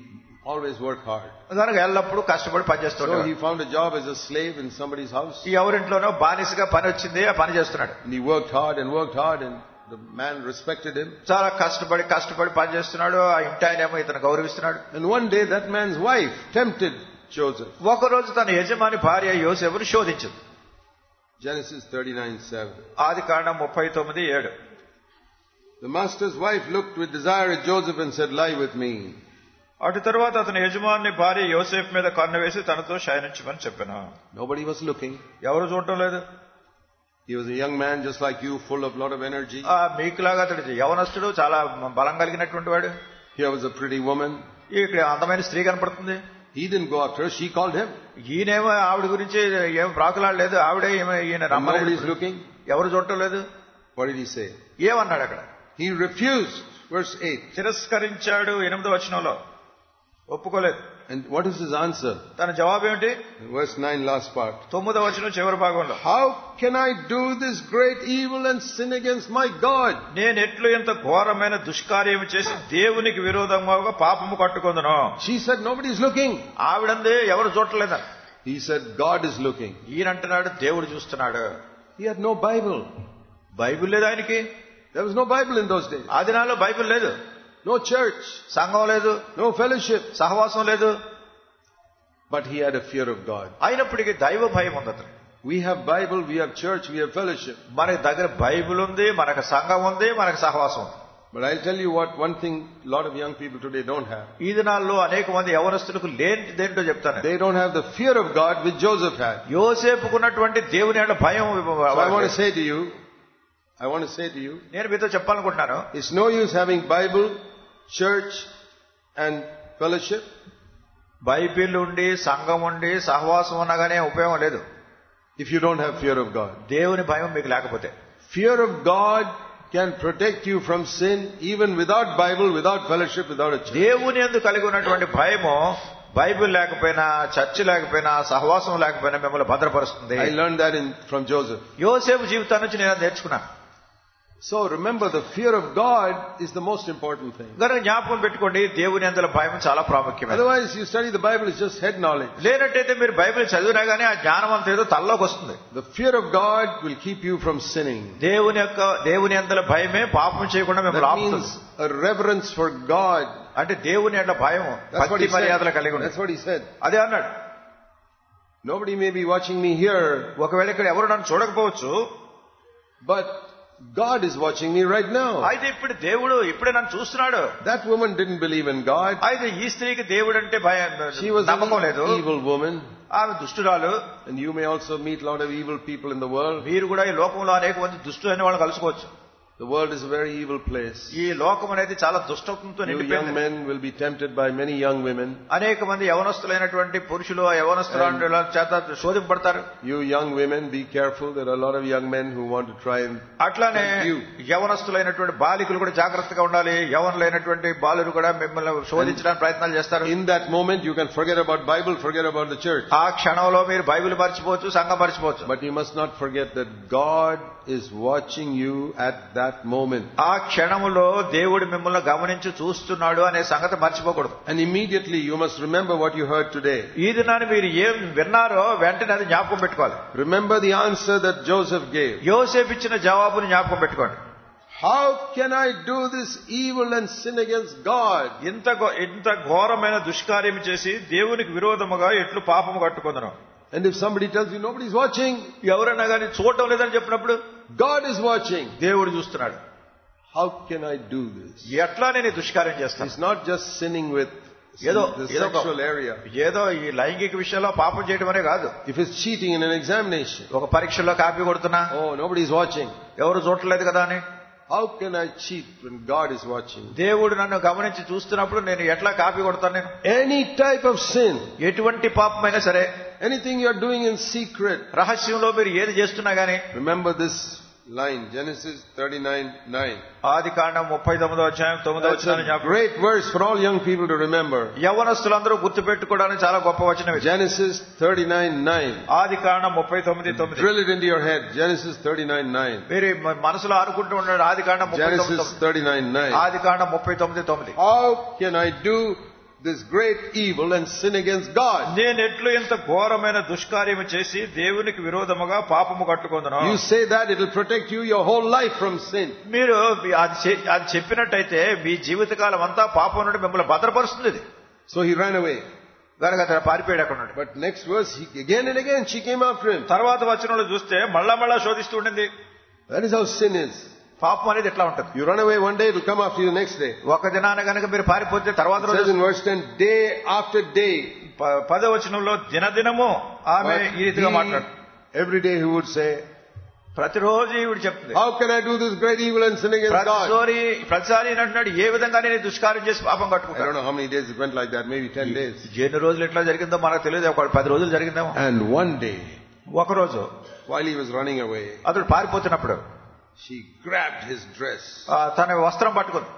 always work hard. దానికి ఎల్లప్పుడూ కష్టపడి So పనిచేస్తున్నాడు. he found a job as a slave in somebody's house. ఈ ఎవరింట్లోనో బానిసగా పని వచ్చింది, ఆ పని చేస్తున్నాడు. And he worked hard and the man respected him. చాలా కష్టపడి పని చేస్తున్నాడు. ఆ ఇంటి ఆయన ఏమో ఇతను గౌరవిస్తున్నాడు. And one day that man's wife tempted Joseph. ఒకరోజు తన యజమాని భార్య యోసేపును శోధించింది. Genesis 39:7. Adikandam 39:7. The master's wife looked with desire at Joseph and said, "Lie with me." అటు తర్వాత అతని యజమాని భార్య యోసేపు మీద కన్ను వేసి తనతో శయనించమని చెప్పాను. Nobody was looking. ఎవరు చూడటం లేదు. He was a young man just like you, full of lot of energy. మీకులాగా అతడు యవనస్తుడు, చాలా బలం కలిగినటువంటి వాడు. Here was a pretty woman. ఇక్కడ అందమైన స్త్రీ కనపడుతుంది. He didn't go after her, she called him. ఈయనేమో ఆవిడ గురించి ఏం ప్రాకులాడలేదు. ఆవిడే ఈయన రమ్మని. Nobody is looking. ఎవరు చూడటం లేదు. What did he say? ఏమన్నాడు అక్కడ? He refused. Verse 8. తిరస్కరించాడు. 8వ వచనంలో ఒప్పుకోలేదు. And what is his answer? తన జవాబు ఏమిటి? Verse 9, last part. 9వ వచనం చివరి భాగంలో, How can I do this great evil and sin against my God? నేను ఎట్లు ఎంత ఘోరమైన దుష్కార్యం చేసి దేవునికి విరోధంగా పాపము కట్టుకుందును. She said, nobody is looking. ఆవిడంది ఎవరు చూడలేదా. He said, God is looking. ఈయనంటున్నాడు దేవుడు చూస్తున్నాడు. He had no Bible. Bible లేదు ఆయనకి. There was no Bible in those days. ఆ దినాల్లో బైబిల్ లేదు. No church. సంఘం లేదు. No fellowship. సహవాసం లేదు. But he had a fear of God. అయినప్పటికీ దైవ భయం ఉంది అతను. We have Bible, we have church, we have fellowship. మనకి దగ్గర బైబిల్ ఉంది, మనకు సంఘం ఉంది, మనకు సహవాసం ఉంది. But I'll tell you one thing a lot of young people today don't have. ఈ దినాల్లో అనేక మంది యవనస్తులకు లేనిదేంటో చెప్తాను. They don't have the fear of God which Joseph had. యోసేపుకున్నటువంటి దేవుని యొక్క భయం. So I want to say to you, నేను మీతో చెప్పాలనుకుంటున్నాను, it's no use having Bible, church and fellowship. Bible ఉండి, సంఘం ఉండి, సహవాసం ఉన్నగానే ఉపయోగం లేదు if you don't have fear of God. దేవుని భయం మీకు లేకపోతే. Fear of God can protect you from sin even without Bible, without fellowship, without a church. దేవుని యందు కలిగి ఉన్నటువంటి భయము బైబిల్ లేకపోయినా, చర్చ్ లేకపోయినా, సహవాసం లేకపోయినా మిమ్మల్ని భద్రపరుస్తుంది. I learned that from Joseph. యోసేపు జీవితాన్ని నుంచి నేను నేర్చుకున్నాను. So remember, the fear of God is the most important thing. గనుక జ్ఞాపకం పెట్టుకోండి, దేవుని యందు భయం చాలా ప్రాముఖ్యమైనది. Otherwise you study the Bible, it's just head knowledge. లేనట్టయితే మీరు బైబిల్ చదివినా గానీ ఆ జ్ఞానం అంతా ఏదో తలలోకి వస్తుంది. The fear of God will keep you from sinning. దేవుని యందు భయమే పాపం చేయకుండా మిమ్మల్ని That ఆపుతుంది. means a reverence for God. అంటే దేవుని యొక్క భయం, భక్తి మర్యాదలు కలిగి ఉంది. That's what he said. అదే అన్నాడు. Nobody may be watching me here, ఒకవేళ ఇక్కడ ఎవరు నన్ను చూడకపోవచ్చు, but God is watching me right now. అయితే ఇప్పుడు దేవుడు ఇప్పుడే నన్ను చూస్తున్నాడు. That woman didn't believe in God. అయితే ఈ స్త్రీకి దేవుడు అంటే She was నమ్మకం లేదు. an evil woman. ఆమె దుష్టురాలు. And you may also meet a lot of evil people in the world. మీరు కూడా ఈ లోకంలో అనేక మంది దుష్టులైన వాళ్ళని కలుసుకోవచ్చు. The world is a very evil place. ఈ లోకం అనేది చాలా దుష్టత్వంతో You young నిండిపోయింది. men will be tempted by many young women. అనేక మంది యవనస్తులైనటువంటి పురుషులు యవనస్తుల చేత శోధింపబడతారు. You young women, be careful. There are a lot of young men who want to try and అట్లానే యవనస్తులైనటువంటి బాలికలు కూడా జాగ్రత్తగా ఉండాలి. యవనులైనటువంటి బాలురు కూడా మిమ్మల్ని శోధించడానికి ప్రయత్నాలు చేస్తారు. in that moment you can forget about Bible, forget about the church. ఆ క్షణంలో మీరు బైబిల్ మర్చిపోవచ్చు, సంఘం మర్చిపోవచ్చు. But you must not forget that God is watching you at that moment. ఆ క్షణములో దేవుడు మిమ్మల్ని గమనించి చూస్తున్నాడు అనే సంగతి మర్చిపోకూడదు. And immediately you must remember what you heard today. ఈ దినాన్ని మీరు ఏం విన్నారో వెంటనే అది జ్ఞాపకం పెట్టుకోవాలి. Remember the answer that Joseph gave. యోసేపు ఇచ్చిన జవాబుని జ్ఞాపకం పెట్టుకోండి. How can I do this evil and sin against God? ఇంత ఘోరమైన దుష్కార్యం చేసి దేవునికి విరోధముగా ఎట్లు పాపము కట్టుకుందను. And if somebody tells you nobody is watching, ఎవరైనా కానీ చూడటం లేదని చెప్పినప్పుడు God is watching. దేవుడు చూస్తున్నాడు. How can I do this? ఎట్లా నేను దుష్కార్యం చేస్తాను? It's not just sinning with the sexual area. ఏదో ఈ లైంగిక విషయంలో పాపం చేయడం అనే కాదు. If it's cheating in an examination, ఒక పరీక్షలో కాపీ కొడుతున్నా, oh, nobody is watching. ఎవరు చూడలేదు కదా అని. How can I cheat when God is watching? దేవుడు నన్ను గమనించి చూస్తున్నప్పుడు నేను ఎట్లా కాపీ కొడతాను? నేను Any type of sin, ఎటువంటి పాపమైనా సరే, anything you are doing in secret, రహస్యంలో మీరు ఏది చేస్తున్నా గానీ, remember this line, Genesis 39:9. ఆదికాండం 39వ అధ్యాయం 9వ వచనాన్ని జ్ఞాపకం. Great verse for all young people to remember. యవనస్తులందరూ గుర్తుపెట్టుకోవడానికి చాలా గొప్ప వచనం ఇది. Genesis 39:9. Adikandam 39:9. Drill it into your head. Genesis 39:9. మీరు మనసులో అనుకుంటూ ఉండండి. ఆదికాండం 39:9. Genesis 39:9. Adikandam 39:9. How can I do this great evil and sin against God? నేనెట్లు ఇంత ఘోరమైన దుష్కార్యము చేసి దేవునికి విరోధముగా పాపము కట్టుకొందును? You say that it will protect you your whole life from sin. మీరు అది చెప్పినట్టయితే మీ జీవితకాలం అంతా పాపం నుండి మిమ్మల్ని భద్రపరుస్తుంది ఇది. So he ran away. కనుక అతను పారిపోయాడు అక్కడ నుండి. But next verse, again and again she came after him. తర్వాత వచనంలో చూస్తే మళ్ళా శోధిస్తూ ఉండింది. That is how sin is. పాపం అనేది ఎట్లా ఉంటుంది? You run away one day, it will come after you the next day. ఒక దినాన కనుక మీరు పారిపోతే తర్వాత It says in verse 10, day after day. 10వ వచనంలో దినదినము ఆమె ఈ రీతిగా మాట్లాడు. Every day he would say, ప్రతిరోజు ఈవిడ చెప్తుంది, how can I do this great evil and sin against God? ప్రతిసారి అంటున్నాడు, ఏ విధంగా నేను దుష్కార్యం చేసి పాపం కట్టుకుంటాను. I don't know how many days it went like that, maybe 10 days. ఎన్ని రోజులు ఎట్లా జరిగిందో మనకు తెలియదు, ఒక 10 రోజులు జరిగిందేమో. And one day, ఒక రోజు while he was running away, అతడు పారిపోతున్నప్పుడు she grabbed his dress తన వస్త్రం పట్టుకుంది.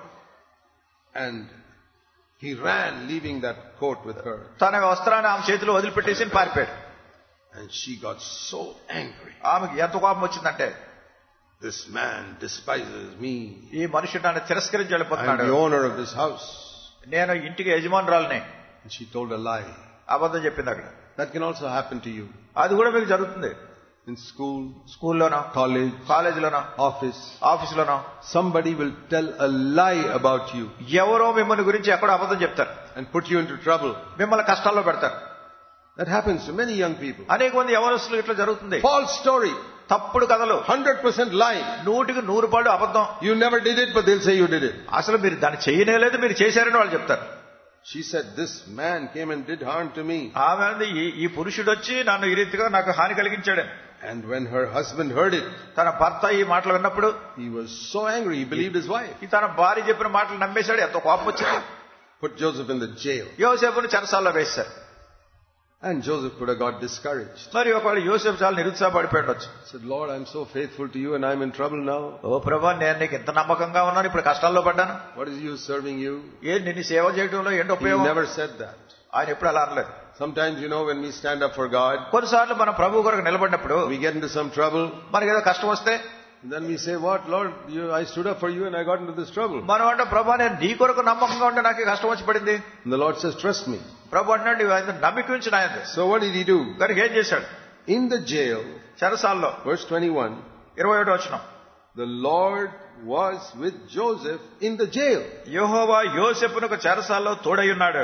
And he ran, leaving that coat with her. తన వస్త్రాన్ని ఆమె చేతిలో వదిలిపెట్టేసి పారిపోయాడు. And she got so angry. ఆమెకి ఎంత కోపం వచ్చిందంటే, this man despises me. ఈ మనుషుడు నన్ను తిరస్కరించి I am వెళ్ళిపోతున్నాడు. the owner of this house. నేను ఇంటికి యజమానురాలిని. And she told a lie. అబద్ధం చెప్పింది అక్కడ. That can also happen to you. అది కూడా మీకు జరుగుతుంది. In school, స్కూల్లోనో, college, కాలేజీలోనో, office, ఆఫీసులోనో somebody will tell a lie about you ఎవరో మిమ్మల్ని గురించి ఎక్కడో అబద్ధం చెప్తారు, and put you into trouble. మిమ్మల్ని కష్టాల్లో పెడతారు. That happens to many young people. అనేక మంది యవనస్తులు ఇట్లా జరుగుతుంది. False story. తప్పుడు కథలు. 100% lie. 100% అబద్ధం. You never did it, but they'll say you did it. అసలు మీరు దాన్ని చేయనేలేదు, మీరు చేశారని వాళ్ళు చెప్తారు. She said, this man came and did harm to me. ఆమె అంది, ఈ పురుషుడు వచ్చి నన్ను ఈ రీతిగా నాకు హాని కలిగించాడు. And when her husband heard it, తన భర్త ఈ మాటలు విన్నప్పుడు he was so angry. He believed his wife. తన భార్య చెప్పిన మాటలు నమ్మేశాడు. ఎంతో కోపం వచ్చింది. Put Joseph in the jail. యోసేపును చెరసాల్లో వేశారు. And Joseph could have got discouraged. మరి ఒకవేళ యోసేపు చాలా నిరుత్సాహపడిపోయిండొచ్చు. Said, Lord, I'm so faithful to you and I'm in trouble now. ఓ ప్రభా, నేను నీకు ఎంత నమ్మకంగా ఉన్నాను, ఇప్పుడు కష్టాల్లో పడ్డాను. What is you serving you? నిన్ను సేవ చేయడంలో ఏంటి He ఉపయోగం? never said that. ఆయన ఎప్పుడు అలా అనలేదు. Sometimes, when we stand up for God, కొన్నిసార్లు మనం ప్రభు కొరకు నిలబడినప్పుడు we get into some trouble. మనకి ఏదో కష్టం వస్తే Then we say, what, Lord, I stood up for you and I got into this trouble. మనం అంటే ప్రభా, నేను నీ కొరకు నమ్మకంగా ఉంటే నాకు కష్టం వచ్చి పడింది. And the Lord says, trust me. ప్రభు అంటున్నాడు, ఆయన నమ్మిక ఉంచి నాయందు. So what did he do? కనుక ఏం చేశాడు? In the jail, చెరసాల్లో, verse 21, 21వ వచనం, the Lord was with Joseph in the jail. యెహోవా యోసేపునకు చెరసాల్లో తోడై ఉన్నాడు.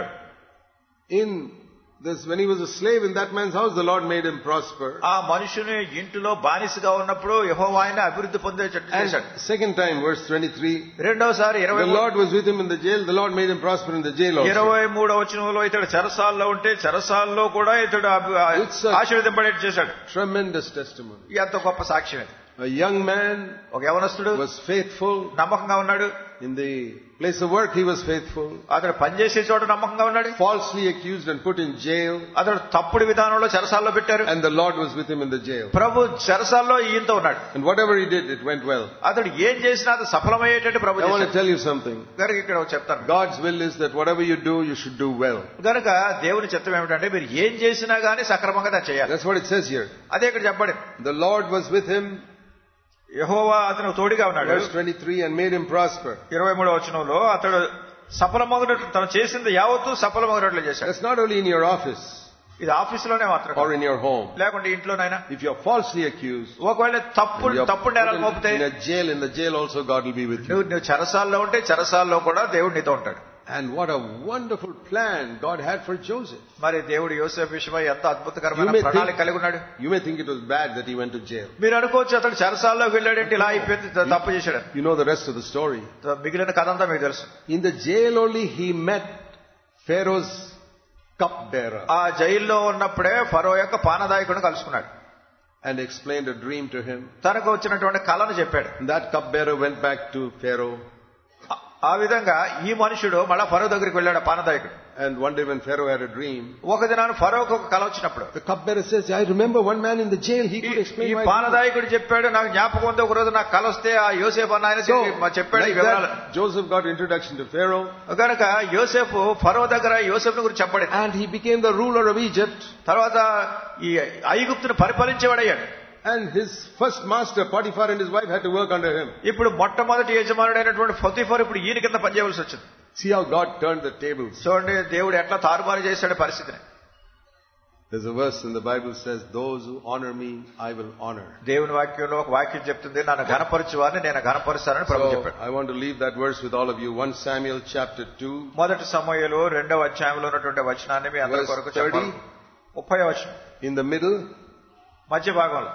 In this, when he was a slave in that man's house, the Lord made him prosper. ఆ మనుషుని ఇంటిలో బానిసగా ఉన్నప్పుడు యెహోవా ఆయన అభివృద్ధి పొందేటట్టు చేశాడు. Second time, verse 23, రెండోసారి the Lord was with him in the jail. The Lord made him prosper in the jail also. 23వ వచనంలో ఇతడు చెరసాల్లో ఉంటే చెరసాల్లో కూడా ఇతడు ఆశీర్వదింపడేట్టు చేశాడు. Tremendous testimony. ఎంత గొప్ప సాక్ష్యం ఇది. A young man ఒక యవనస్తుడు was faithful. నమ్మకంగా ఉన్నాడు. In the place of work, he was faithful. అతడు పనిచేసే చోట నమ్మకంగా ఉన్నాడు. Falsely accused and put in jail. అతడు తప్పుడు విధానంలో చెరసాల్లో పెట్టారు. And the Lord was with him in the jail. ప్రభు చెరసాల్లో ఈయంతో ఉన్నాడు. And whatever he did, it went well. అతడు ఏం చేసినా అది సఫలమయ్యేటట్టు ప్రభు I చేశాడు. want to tell you something. గనుక ఇక్కడ చెప్తాను, God's will is that whatever you do, you should do well. గనుక దేవుని చిత్తం ఏమిటంటే మీరు ఏం చేసినా గానీ సక్రమంగా దాన్ని చేయాలి. That's what it says here. అదే ఇక్కడ చెప్పండి. The Lord was with him, యెహోవా అతను తోడుగా ఉన్నాడు. verse 23, and made him prosper. 23వ వచనంలో అతడు సఫలమగునట్లు తను చేసింది యావత్తు సఫలమగునట్లు చేశాడు. That's not only in your office ఇది ఆఫీసులోనే మాత్రం or in your home. లేకుంటే ఇంట్లోనైనా If you're falsely accused, ఒకవేళ తప్పుడు నేరాలు మోపితే in the jail also God will be with you. నువ్వు చెరసాల్లో ఉంటే చెరసాల్లో కూడా దేవుడు నీతో ఉంటాడు. And what a wonderful plan God had for Joseph. మరి దేవుడు యోసేపు విషయమై ఎంత అద్భుతకరమైన ప్రణాళిక కలిగి ఉన్నాడు. You may think it was bad that he went to jail. మీరు అనుకోవచ్చు అతడు చెరసాల్లోకి వెళ్ళాడంటే ఇలా అయిపోయింది, తప్పు చేశాడు. You know the rest of the story. మిగిలిన కథ అంతా మీకు తెలుసు. In the jail only he met Pharaoh's cupbearer. ఆ జైల్లో ఉన్నప్పుడే ఫరో యొక్క పానదాయకుడిని కలుసుకున్నాడు. And explained a dream to him. తనకు వచ్చినటువంటి కళను చెప్పాడు. That cupbearer went back to Pharaoh. ఆ విధంగా ఈ మనుషుడు మళ్ళా ఫరో దగ్గరికి వెళ్ళాడు, పానదాయకుడు. And one day when Pharaoh had a dream, ఒక దినాన ఫరోకు ఒక కళ వచ్చినప్పుడు the cupbearer says, I remember one man in the jail, he could explain ఈ my పానదాయకుడు చెప్పాడు, నాకు జ్ఞాపకం ఉంది, ఒక రోజు నాకు కళ వస్తే ఆ యోసేపు అన్న ఆయన చెప్పాడు ఈ వివరాలు. Joseph got introduction to Pharaoh. కనుక యోసేపు ఫరో దగ్గర యోసేపుని గురించి చెప్పాడు. And he became the ruler of Egypt. తర్వాత ఈ ఐగుప్తును పరిపాలించేవాడయ్యాడు. And his first master, Potiphar, and his wife had to work under him. ఇప్పుడు మొట్టమొదటి యజమానుడైనటువంటి పొతిఫర్ ఇప్పుడు ఈయన కింద పనిచేయవలసి వచ్చింది. See how God turned the tables. చూడండి దేవుడు ఎట్లా తారుమారు చేశాడు పరిస్థితిని. There's a verse in the Bible says, those who honor me, I will honor. దేవుని వాక్యంలో ఒక వాక్యం చెప్తుంది, నన్ను ఘనపరచు వారిని నేను ఘనపరుస్తానని ప్రభు చెప్పాడు. I want to leave that verse with all of you. 1 Samuel chapter 2. మొదటి సమూయేలు 2వ అధ్యాయంలో ఉన్నటువంటి వచనాన్ని మీ అందరి కొరకు చెప్పాలి. 30వ వచనం. In the middle. మధ్య భాగంలో.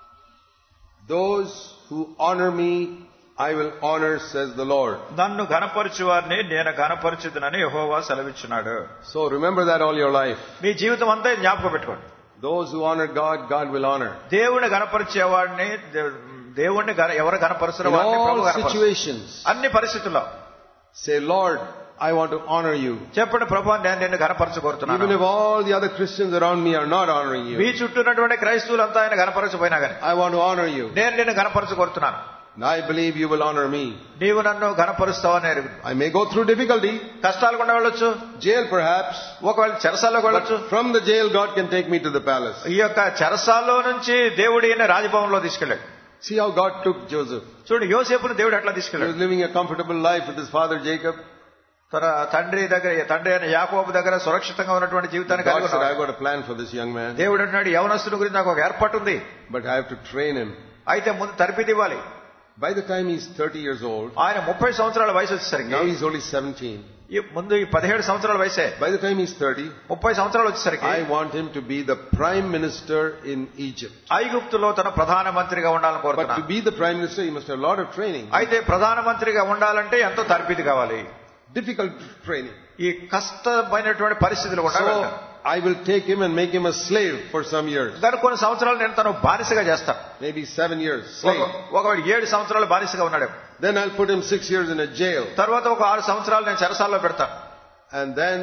Those who honor me, I will honor, says the Lord. నన్ను ఘనపరచు వారిని నేను ఘనపరచుదునని యెహోవా సెలవిచ్చున్నాడు. So remember that all your life. మీ జీవితం అంతా జ్ఞాపకం పెట్టుకోండి. Those who honor God, God will honor. దేవుని ఘనపరిచేవాడిని దేవుణ్ణి ఎవరు ఘనపరుస్తారో వారిని ప్రభువు ఘనపరుస్తాడు. Situations. అన్ని పరిస్థితుల్లో. Say, Lord, I want to honor you. చెప్పండి, ప్రభువా నేను నిన్ను ఘనపరచగోరుతున్నాను. Even if all the other Christians around me are not honoring you. మీ చుట్టూ ఉన్నటువంటి క్రైస్తవులంతా ఆయన ఘనపరచపోయినా గాని I want to honor you. నేను నిన్ను ఘనపరచగోరుతున్నాను. I believe you will honor me. నీవు నన్ను ఘనపరుస్తావని ఎరుగుదు. I may go through difficulty. కష్టాలు గుండా వెళ్ళొచ్చు. Jail perhaps. ఒకవేళ చెరసాలకు వెళ్ళొచ్చు. From the jail God can take me to the palace. ఈ యొక్క చెరసాల్లో నుంచి దేవుడు ఈయన రాజభవనంలో తీసుకెళ్ళాడు. See how God took Joseph. చూడండి యోసేపును దేవుడు ఎట్లా He తీసుకెళ్ళాడు. was living a comfortable life with his father Jacob. తన తండ్రి అయిన యాకోబు దగ్గర సురక్షితంగా ఉన్నటువంటి జీవితాన్ని కలిగి God said, ఉన్నాడు. I got a plan for this young man. దేవుడు అంటున్నాడు, యవనస్తుని గురించి నాకు ఒక ఏర్పాటు ఉంది. But I have to train him. అయితే ముందు తరబితి ఇవ్వాలి. By the time he's 30 years old, ఆయన 30 సంవత్సరాల వయసు వచ్చేసరికి, now he's only 17. ముందు 17 సంవత్సరాల వయసే. By the time he's 30, 30 సంవత్సరాలు వచ్చేసరికి I want him to be the prime minister in Egypt. ఐగుప్తులో తన ప్రధాన మంత్రిగా ఉండాలని కోరుతున్నాను. But to be the prime minister, he must have a lot of training. అయితే ప్రధాన మంత్రిగా ఉండాలంటే ఎంతో తరబితి కావాలి. Difficult training. ఈ కష్టమైనటువంటి పరిస్థితులు కూడా. So I will take him and make him a slave for some years. దాని కొన్ని సంవత్సరాలు నేను తను బానిసగా చేస్తాను. Maybe 7 years. Slave. ఒకవేళ 7 సంవత్సరాలు బానిసగా ఉన్నాడు. Then I'll put him 6 years in a jail. తర్వాత ఒక 6 సంవత్సరాలు నేను చెరసాల్లో పెడతాను. And then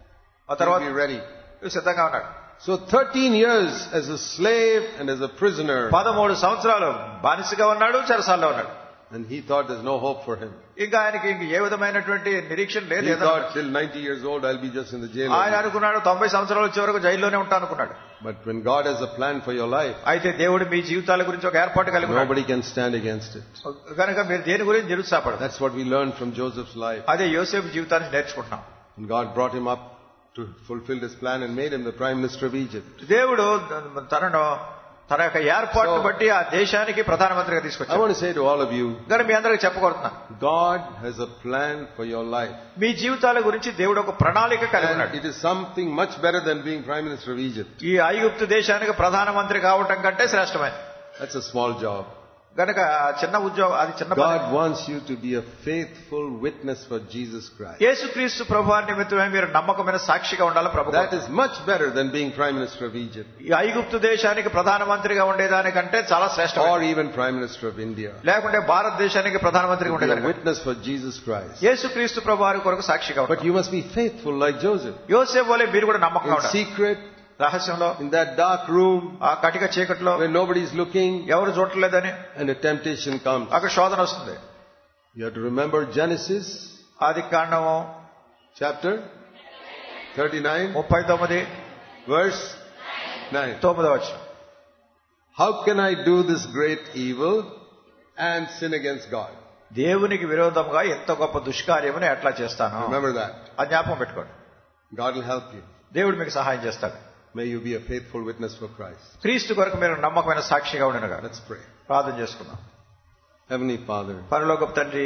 ఆ తర్వాత he'll be ready. సిద్ధంగా ఉన్నాడు. So 13 years as a slave and as a prisoner. 13 సంవత్సరాలు బానిసగా ఉన్నాడు, చెరసాల్లో ఉన్నాడు. And he thought there's no hope for him. ఇంకా ఆయనకి ఏ విధమైనటువంటి నిరీక్షణ లేదు. He thought till 90 years old I'll be just in the jail. ఆయన అనుకున్నాడు 90 సంవత్సరాలు వచ్చే వరకు జైల్లోనే ఉంటాను అనుకున్నాడు. But when God has a plan for your life, అయితే దేవుడు మీ జీవితాల గురించి ఒక ఏర్పాటు కలిగి ఉన్నాడు. nobody can stand against it. కనుక మీరు దేని గురించి నిరుత్సాహపడదు. That's what we learned from Joseph's life. అదే యోసేపు జీవితాన్ని నేర్చుకుంటున్నాం. And God brought him up to fulfill his plan and made him the prime minister of Egypt. దేవుడు తన యొక్క ఏర్పాటును బట్టి ఆ దేశానికి ప్రధానమంత్రిగా I తీసుకొచ్చాడు. want to say to all of you, కానీ మీ అందరికీ చెప్పగలుగుతున్నా, God has a plan for your life. మీ జీవితాల గురించి దేవుడు ఒక ప్రణాళిక కలిగి ఉన్నాడు. And it is something much better than being prime minister of Egypt. ఈ ఐగుప్తు దేశానికి ప్రధానమంత్రి కావటం కంటే శ్రేష్టమైనది. That's a small job. గనక చిన్న ఉద్యోగం, అది చిన్న. God wants you to be a faithful witness for Jesus Christ. యేసుక్రీస్తు ప్రభువారి నిమిత్తమే మీరు నమ్మకమైన సాక్షిగా ఉండాలి ప్రభు. That is much better than being prime minister of Egypt. ఈ ఐగుప్తు దేశానికి ప్రధానమంత్రిగా ఉండేదానికంటే చాలా శ్రేష్టం. Or even prime minister of India. లేకుంటే భారతదేశానికి ప్రధానమంత్రిగా ఉండేదానికి. Witness for Jesus Christ. యేసుక్రీస్తు ప్రభువారి కొరకు సాక్షిగా ఉండాలి. But you must be faithful like Joseph. యోసేపు వలె మీరు కూడా నమ్మకంగా ఉండాలి. In secret, రహస్యంలో, in that dark room, ఆ కటిక చీకట్లో, where nobody is looking, ఎవరు చూడలేదని, and a temptation comes. అక్కడ శోధన వస్తుంది. You have to remember Genesis ఆదికాండము chapter 39 39 verse 9. 9వ వచనం. How can I do this great evil and sin against God? దేవునికి విరోధంగా ఎంత గొప్ప దుష్కార్యమని ఎట్లా చేస్తాను. Remember that. ఆ జ్ఞాపకం పెట్టుకోండి. God will help you. దేవుడు మీకు సహాయం చేస్తాడు. May you be a faithful witness for Christ. క్రీస్తు కొరకు మీరు నమ్మకమైన సాక్షిగా ఉండనుగా. Let's pray. ప్రార్థన చేసుకుందాం. Heavenly Father, పరలోకపు తండ్రి,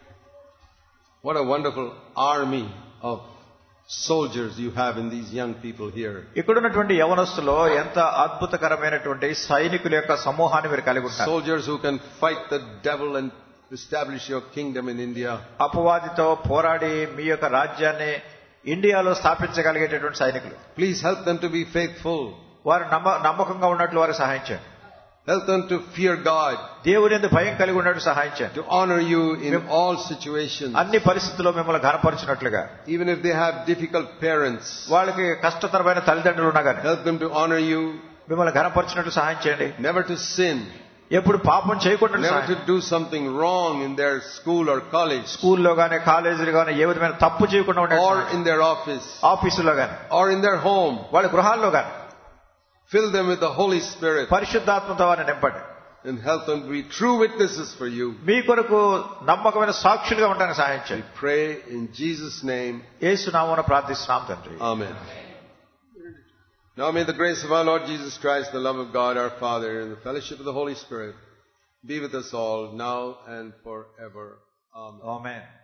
what a wonderful army of soldiers you have in these young people here. ఇక్కడున్నటువంటి యవనస్తులో ఎంత అద్భుతకరమైనటువంటి సైనికుల యొక్క సమూహాన్ని మీరు కలిగి ఉంటారు. Soldiers who can fight the devil and establish your kingdom in India. అపవాదితో పోరాడి మీ యొక్క రాజ్యాన్ని ఇండియాలో స్థాపించగలిగేటటువంటి సైనికులు. Please help them to be faithful. వారు నమ్మకంగా ఉన్నట్లు వారికి సహాయం చేయండి. Help them to fear God. దేవుని యందు భయం కలిగి ఉన్నట్టు సహాయం చేయండి. To honor you in all situations. అన్ని పరిస్థితుల్లో మిమ్మల్ని ఘనపరిచినట్లుగా. Even if they have difficult parents. వాళ్ళకి కష్టతరమైన తల్లిదండ్రులు ఉన్నా కానీ. Help them to honor you. మిమ్మల్ని ఘనపరిచినట్టు సహాయం చేయండి. Never to sin. ఎప్పుడు పాపం చేయకుండా. Never to do something wrong in their school or college. స్కూల్లో గానీ, కాలేజీలో గానీ ఏ విధమైన తప్పు చేయకుండా ఉండే. Or in their office. ఆఫీసులో గానీ. Or in their home. వాళ్ళ గృహాల్లో గానీ. Fill them with the Holy Spirit. పరిశుద్ధాత్మతో వారిని నింపండి. and help them to be true witnesses for you. మీ కొరకు నమ్మకమైన సాక్షులుగా ఉండడానికి సహాయం We చేయండి. pray in Jesus' name. యేసు నామమున ప్రార్థిస్తున్నాం తండ్రి. Amen. Now may the grace of our Lord Jesus Christ, the love of God our Father, and the fellowship of the Holy Spirit be with us all now and forever. Amen. Amen.